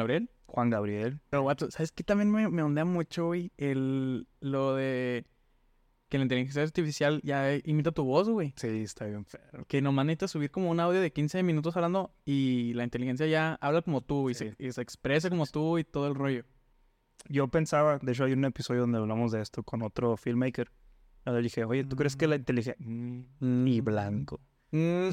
Juan Gabriel. Pero, vato, ¿sabes qué? También me, me ondea mucho, güey, el, lo de que la inteligencia artificial ya imita tu voz, güey. Sí, está bien feo. Que nomás necesitas subir como un audio de quince minutos hablando y la inteligencia ya habla como tú y, Sí. se, y se expresa como tú y todo el rollo. Yo pensaba, de hecho hay un episodio donde hablamos de esto con otro filmmaker. Le dije, oye, ¿tú crees que la inteligencia... Mm, y blanco. Mm.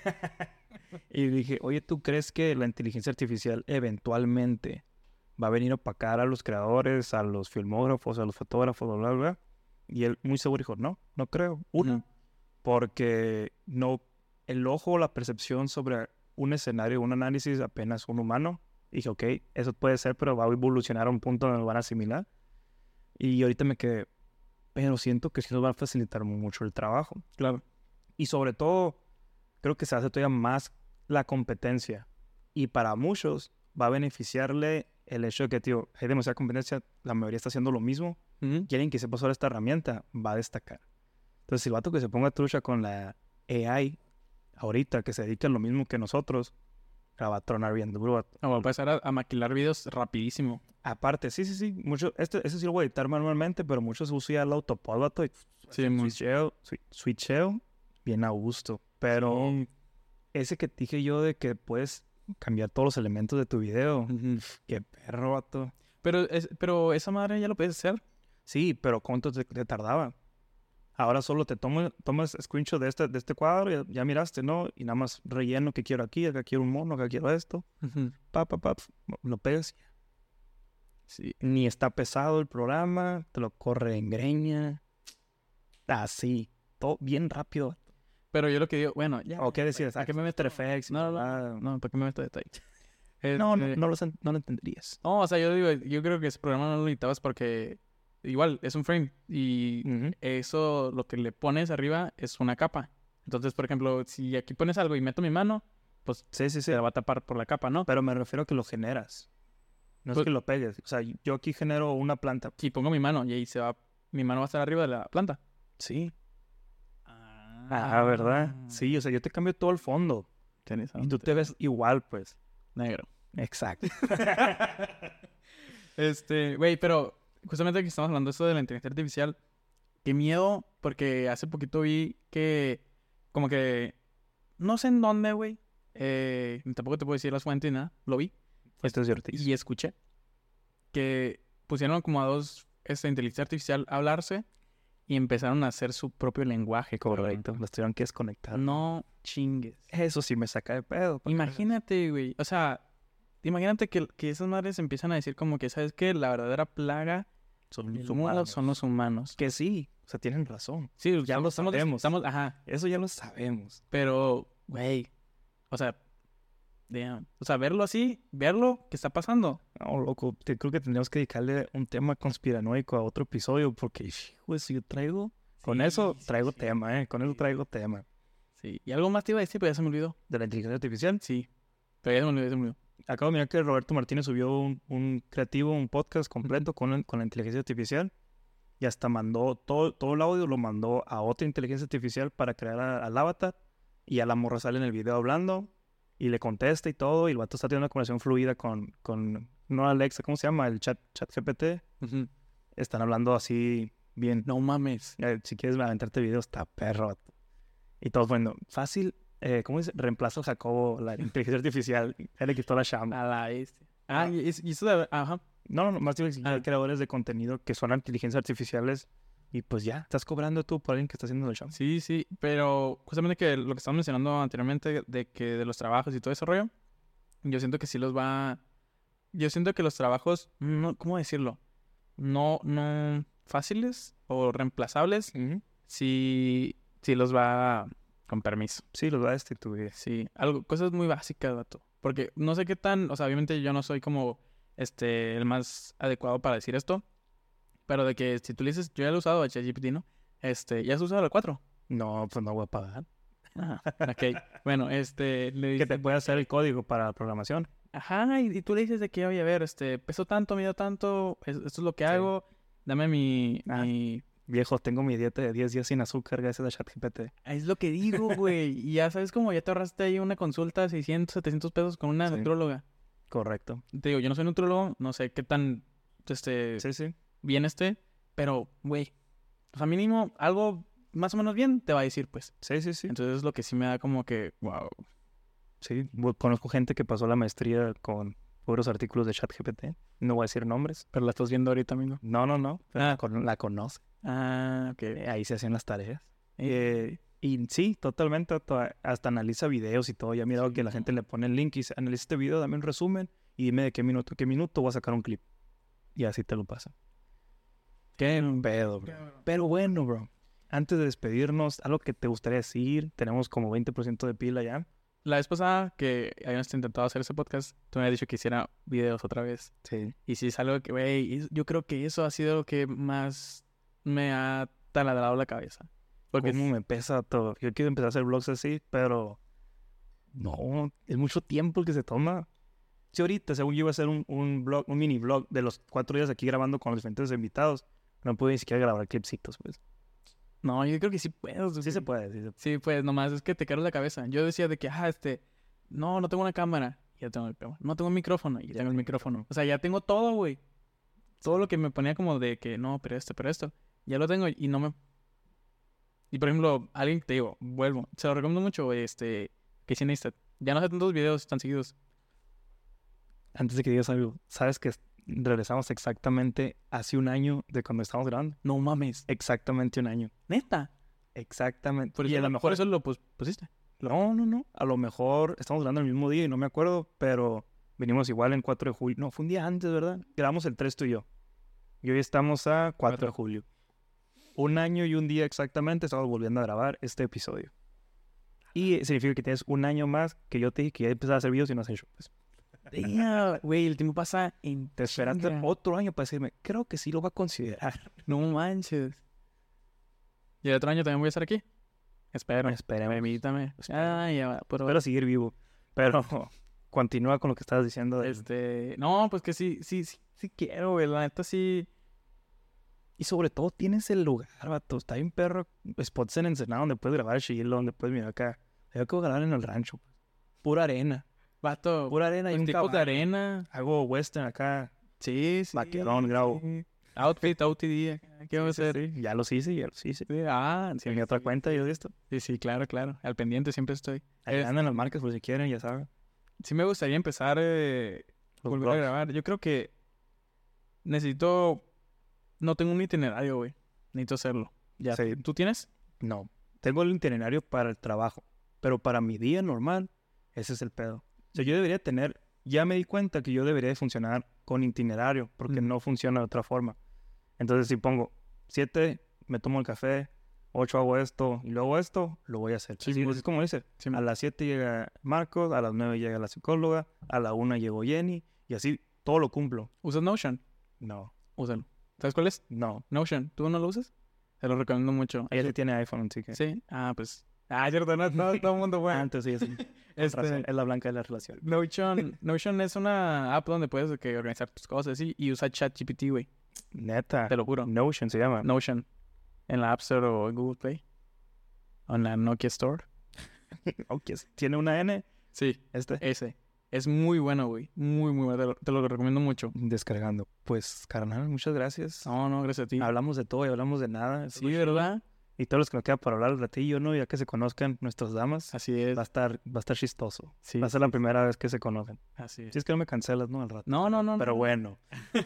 Y dije, oye, ¿tú crees que la inteligencia artificial eventualmente va a venir a opacar a los creadores, a los filmógrafos, a los fotógrafos, bla, bla, bla? Y él muy seguro dijo, no, no creo. Uno, Ujú. porque no, el ojo, la percepción sobre un escenario, un análisis apenas un humano. Y dije, ok, eso puede ser, pero va a evolucionar a un punto donde lo van a asimilar. Y ahorita me quedé, pero siento que sí nos va a facilitar mucho el trabajo. Claro. Y sobre todo, creo que se hace todavía más la competencia. Y para muchos va a beneficiarle el hecho de que, tío, hay demasiada competencia, la mayoría está haciendo lo mismo. Ujú. Y alguien que sepa usar esta herramienta va a destacar. Entonces, el vato que se ponga trucha con la A I ahorita, que se dedica a lo mismo que nosotros, la va a tronar bien duro. vato. No, voy a empezar a, a maquilar videos rapidísimo. Aparte, sí, sí, sí. Mucho, este, este sí lo voy a editar manualmente, pero muchos usan ya el autopod, vato, y Sí, muy- switcheo, swi- switcheo bien a gusto. Pero Sí. ese que dije yo de que puedes cambiar todos los elementos de tu video, Ujú. qué perro, vato. Pero, es, pero esa madre ya lo puedes hacer. Sí, pero ¿cuánto te, te tardaba? Ahora solo te tomo, tomas screenshot de este, de este cuadro y ya, ya miraste, ¿no? Y nada más relleno que quiero aquí, acá quiero un mono, acá quiero esto. Ujú. Pa, pa, pa, pf, lo pegas. Sí. Ni está pesado el programa, te lo corre en greña. Así, todo bien rápido. Pero yo lo que digo, bueno, ya. ¿O qué decías? ¿A qué me meto? After Effects. No, no, ah, no, ¿para qué me meto en detalle? no, no, Este, no, lo, sen- no lo entenderías. No, o sea, yo digo, yo creo que ese programa no lo necesitabas porque igual es un frame y Ujú. eso lo que le pones arriba es una capa. Entonces, por ejemplo, si aquí pones algo y meto mi mano, pues Sí, sí, sí. se la va a tapar por la capa, ¿no? Pero me refiero a que lo generas. No es Pues- que lo pegues. O sea, yo aquí genero una planta. Si pongo mi mano y ahí se va, mi mano va a estar arriba de la planta. Sí. Ah, ¿verdad? Sí, o sea, yo te cambio todo el fondo. Y tú te ves igual, pues. negro. Exacto. Este, güey, pero justamente que estamos hablando de esto de la inteligencia artificial, qué miedo, porque hace poquito vi que, como que, no sé en dónde, güey, eh, tampoco te puedo decir las fuentes ni nada, lo vi Esto es de Ortiz. y escuché que pusieron como a dos, esta inteligencia artificial a hablarse y empezaron a hacer su propio lenguaje. Correcto. Los tuvieron que desconectar. No chingues. Eso sí me saca de pedo. porque- Imagínate, güey, o sea, imagínate que, que esas madres empiezan a decir como que, ¿sabes qué? La verdadera plaga Son del los mundo humanos. son los humanos. Que sí. O sea, tienen razón. Sí, Ya lo estamos, sabemos. Estamos, ajá, Eso ya lo sabemos. pero, güey, o sea, damn. O sea, verlo así, verlo, ¿qué está pasando? No, loco. te- creo que tendríamos que dedicarle un tema conspiranoico a otro episodio. Porque, pues, si yo traigo... Con Sí, eso sí, traigo sí. tema, ¿eh? Con eso Sí. traigo tema. Sí, y algo más te iba a decir, pero ya se me olvidó. De la inteligencia artificial. Sí, pero ya se me olvidó, ya se me olvidó. Acabo de mirar que Roberto Martínez subió un, un creativo, un podcast completo con, la- con la inteligencia artificial y hasta mandó todo, todo el audio, lo mandó a otra inteligencia artificial para crear a- al avatar y a la morra sale en el video hablando y le contesta y todo y el vato está teniendo una conversación fluida con, con no Alexa, ¿cómo se llama? El chat, chat G P T. Ujú. Están hablando así bien. No mames. Eh, si quieres aventarte video, está perro. vato. Y todos, bueno, fácil, eh, ¿cómo dice? Reemplazo a Jacobo, la inteligencia artificial. Él le quitó la chamba. A la este. Ah, Ah. y, y eso de, ajá. No, no, más bien si Ah. hay creadores de contenido que son inteligencias artificiales y pues ya, estás cobrando tú por alguien que está haciendo el show. Sí, sí, pero justamente que lo que estábamos mencionando anteriormente de que de los trabajos y todo ese rollo, yo siento que sí los va... Yo siento que los trabajos, no, ¿cómo decirlo? No, no fáciles o reemplazables, Ujú. sí, sí los va con permiso. Sí, los va a destituir. Sí, algo, cosas muy básicas, vato. Porque no sé qué tan, o sea, obviamente yo no soy como este el más adecuado para decir esto, pero de que si tú le dices, yo ya lo he usado a ChatGPT, ¿no? Este, ¿ya has usado el cuatro? No, pues no voy a pagar. Ajá, ok. Bueno, este, le Que dices, te puede hacer el código para la programación. ajá, y, y tú le dices de que, oye, a ver, este, peso tanto, mido tanto, es- esto es lo que Sí. hago, dame mi, Ah. mi... Viejo, tengo mi dieta de diez días sin azúcar gracias a ChatGPT. Es lo que digo, güey. Y ya sabes como ya te ahorraste ahí una consulta de seiscientos, setecientos pesos con una Sí. nutróloga. Correcto. Te digo, yo no soy nutrólogo, no sé qué tan este, Sí, sí. bien esté, pero, güey, o sea, mínimo algo más o menos bien te va a decir, pues. Sí, sí, sí. Entonces es lo que sí me da como que, wow. Sí, bu- conozco gente que pasó la maestría con puros artículos de ChatGPT. No voy a decir nombres. Pero la estás viendo ahorita, amigo. No, no, no. Pero Ah. con- la conoce. Ah, ok. Eh, Ahí se hacían las tareas. Eh, Eh, y sí, totalmente. to- Hasta analiza videos y todo. Ya he mirado Sí, que la no. gente le pone el link y dice, analiza este video, dame un resumen y dime de qué minuto, qué minuto voy a sacar un clip. Y así te lo pasa. Qué pedo, bro. Pero bueno, bro. Antes de despedirnos, algo que te gustaría decir. Tenemos como veinte por ciento de pila ya. La vez pasada que habíamos intentado hacer ese podcast, tú me habías dicho que hiciera videos otra vez. Sí. Y sí es algo que, güey, es- yo creo que eso ha sido lo que más me ha taladrado la cabeza. Porque Cómo me pesa todo. Yo quiero empezar a hacer vlogs así, pero no, es mucho tiempo el que se toma. Si ahorita, según yo iba a hacer un, un vlog, un mini vlog de los cuatro días aquí grabando con los diferentes invitados, no pude ni siquiera grabar clipsitos, pues. no, yo creo que sí puedo. Sí se puede, sí se puede. Sí, pues nomás es que te cargas la cabeza. Yo decía de que, ah, este, no, no tengo una cámara. Ya tengo el cámara. No tengo un micrófono. Ya, Ya tengo el tengo micrófono. O sea, ya tengo todo, güey. Todo lo que me ponía como de que, no, pero esto, pero esto. Ya lo tengo y no me... Y por ejemplo, alguien que te digo, vuelvo. Se lo recomiendo mucho, güey, este, Casey Neistat. Ya no hace tantos videos tan seguidos. Antes de que digas algo, ¿sabes que regresamos exactamente hace un año de cuando estábamos grabando? No mames. Exactamente un año. Neta. Exactamente. Por y eso, a lo por mejor... eso lo pus- pusiste. No, no, no. A lo mejor estamos grabando el mismo día y no me acuerdo, pero venimos igual en cuatro de julio. No, fue un día antes, ¿verdad? Grabamos el tres tú y yo. Y hoy estamos a cuatro de julio. Un año y un día exactamente estamos volviendo a grabar este episodio. Y significa que tienes un año más que yo te dije que ya empezaba a hacer videos y no has hecho. Pues, Damn, güey, el tiempo pasa en... te esperaste chinga. otro año para decirme, creo que sí lo va a considerar. No manches. Y el otro año también voy a estar aquí. Espero. Esperemos. Permítame. Espero. Ah, ya va. Pero, Espero seguir vivo. Pero continúa con lo que estabas diciendo. De... este... No, pues que sí, sí, sí, sí quiero, güey. La neta sí... Y sobre todo tienes el lugar, vato. Está bien perro. Spots en Ensenada donde puedes grabar chilo, donde puedes mirar acá. Yo quiero grabar en el rancho. Pues. Pura arena. Vato, Pura arena y pues un tipos de caballo. arena. Hago western acá. Sí, sí. Vaquerón, grabo. sí. Outfit, O T D. ¿Qué vamos a Sí, hacer? sí, ya los hice, ya los hice. Sí, ah, Si sí, en mi otra sí, cuenta sí. yo de esto. Sí, sí, claro, claro. Al pendiente siempre estoy. Ahí Es- andan las marcas por si quieren, ya saben. Sí me gustaría empezar eh, Los volver vlogs. a grabar. Yo creo que necesito... No tengo un itinerario, güey. Necesito hacerlo. Ya. Sí. ¿Tú tienes? No. Tengo el itinerario para el trabajo. Pero para mi día normal, ese es el pedo. O sea, yo debería tener... Ya me di cuenta que yo debería de funcionar con itinerario. Porque Mm. no funciona de otra forma. Entonces, si pongo siete, me tomo el café. ocho hago esto. Y luego esto, lo voy a hacer. Sí, Así, muy- así es como dice. Sí, A las siete llega Marcos. A las nueve llega la psicóloga. A la una llegó Jenny. Y así todo lo cumplo. ¿Usas Notion? No. Úsalo. ¿Sabes cuál es? No. Notion. ¿Tú no lo usas? Te lo recomiendo mucho. Ella sí tiene iPhone, así que... Sí. Ah, pues... Ah, cierto. No, no todo el mundo, güey. Antes sí, sí. Este- Razón, es la blanca de la relación. Notion, Notion es una app donde puedes que, organizar tus cosas y, y usa ChatGPT, güey. Neta. Te lo juro. Notion se llama. Notion. En la App Store o en Google Play. O en la Nokia Store. Ok, tiene una N. Sí, Este. ese. Es muy bueno, güey. Muy, muy bueno. Te lo, te lo recomiendo mucho. Descargando. Pues, carnal, muchas gracias. No, no, gracias a ti. Hablamos de todo y hablamos de nada. Sí, ¿verdad? Y todos los que nos queda para hablar al ratillo, ¿no? Ya que se conozcan nuestras damas. Así es. Va a estar, va a estar chistoso. Sí, va a ser la primera vez que se conocen. así es. Si es que no me cancelas, ¿no? Al rato. No, no, no. Pero no. bueno.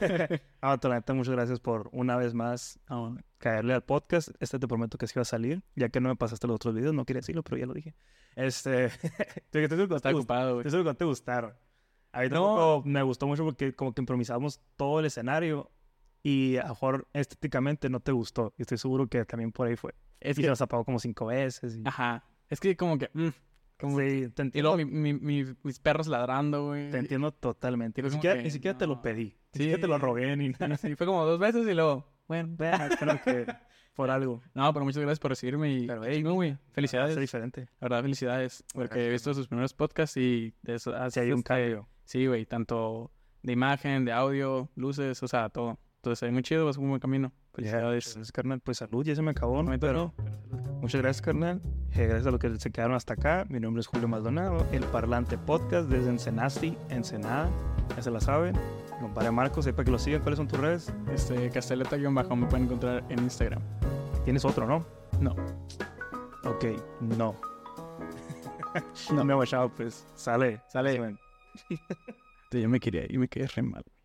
Ah, la neta, muchas gracias por una vez más No, caerle al podcast. Este te prometo que sí va a salir. Ya que no me pasaste los otros videos, no quería decirlo, pero ya lo dije. Este. Estoy seguro que está te gust- ocupado, güey. estoy seguro que te gustaron. A mí No. tampoco me gustó mucho porque como que improvisamos todo el escenario y a lo mejor estéticamente no te gustó. Y estoy seguro que también por ahí fue. Es Y se que... nos apagó como cinco veces. Y... Ajá. Es que como que... mm, como... Sí, te Y entiendo, luego mi, mi, mi- mis perros ladrando, güey. te entiendo totalmente. Y Ni fue como siquiera, que, ni siquiera te lo no. pedí. Ni Sí. siquiera te lo rogué ni nada. Sí, fue como dos veces y luego... Bueno, Vea, creo que por algo. no, pero muchas gracias por recibirme y... Pero, qué hey, chingón, güey. Felicidades. Es diferente. La verdad, felicidades. Porque Gracias, he visto sus primeros podcasts y de eso... Si hay un cambio. Sí, güey. Tanto de imagen, de audio, luces, o sea, todo. Entonces, es muy chido, vas un buen camino. Ya, Felicidades. pues, carnal, pues salud, ya se me acabó, ¿no? Me Pero tocó. muchas gracias, carnal. Eh, gracias a los que se quedaron hasta acá. Mi nombre es Julio Maldonado, el Parlante Podcast desde Ensenasti, Ensenada. Ya se la saben. Mi compadre Marcos, ahí para que lo sigan. ¿Cuáles son tus redes? Este, Casteleta-bajo me pueden encontrar en Instagram. Tienes otro, ¿no? No. Ok, no. No me he guachado, pues. Sale. Sale. Salen. Yo me quería ir, me quedé re mal.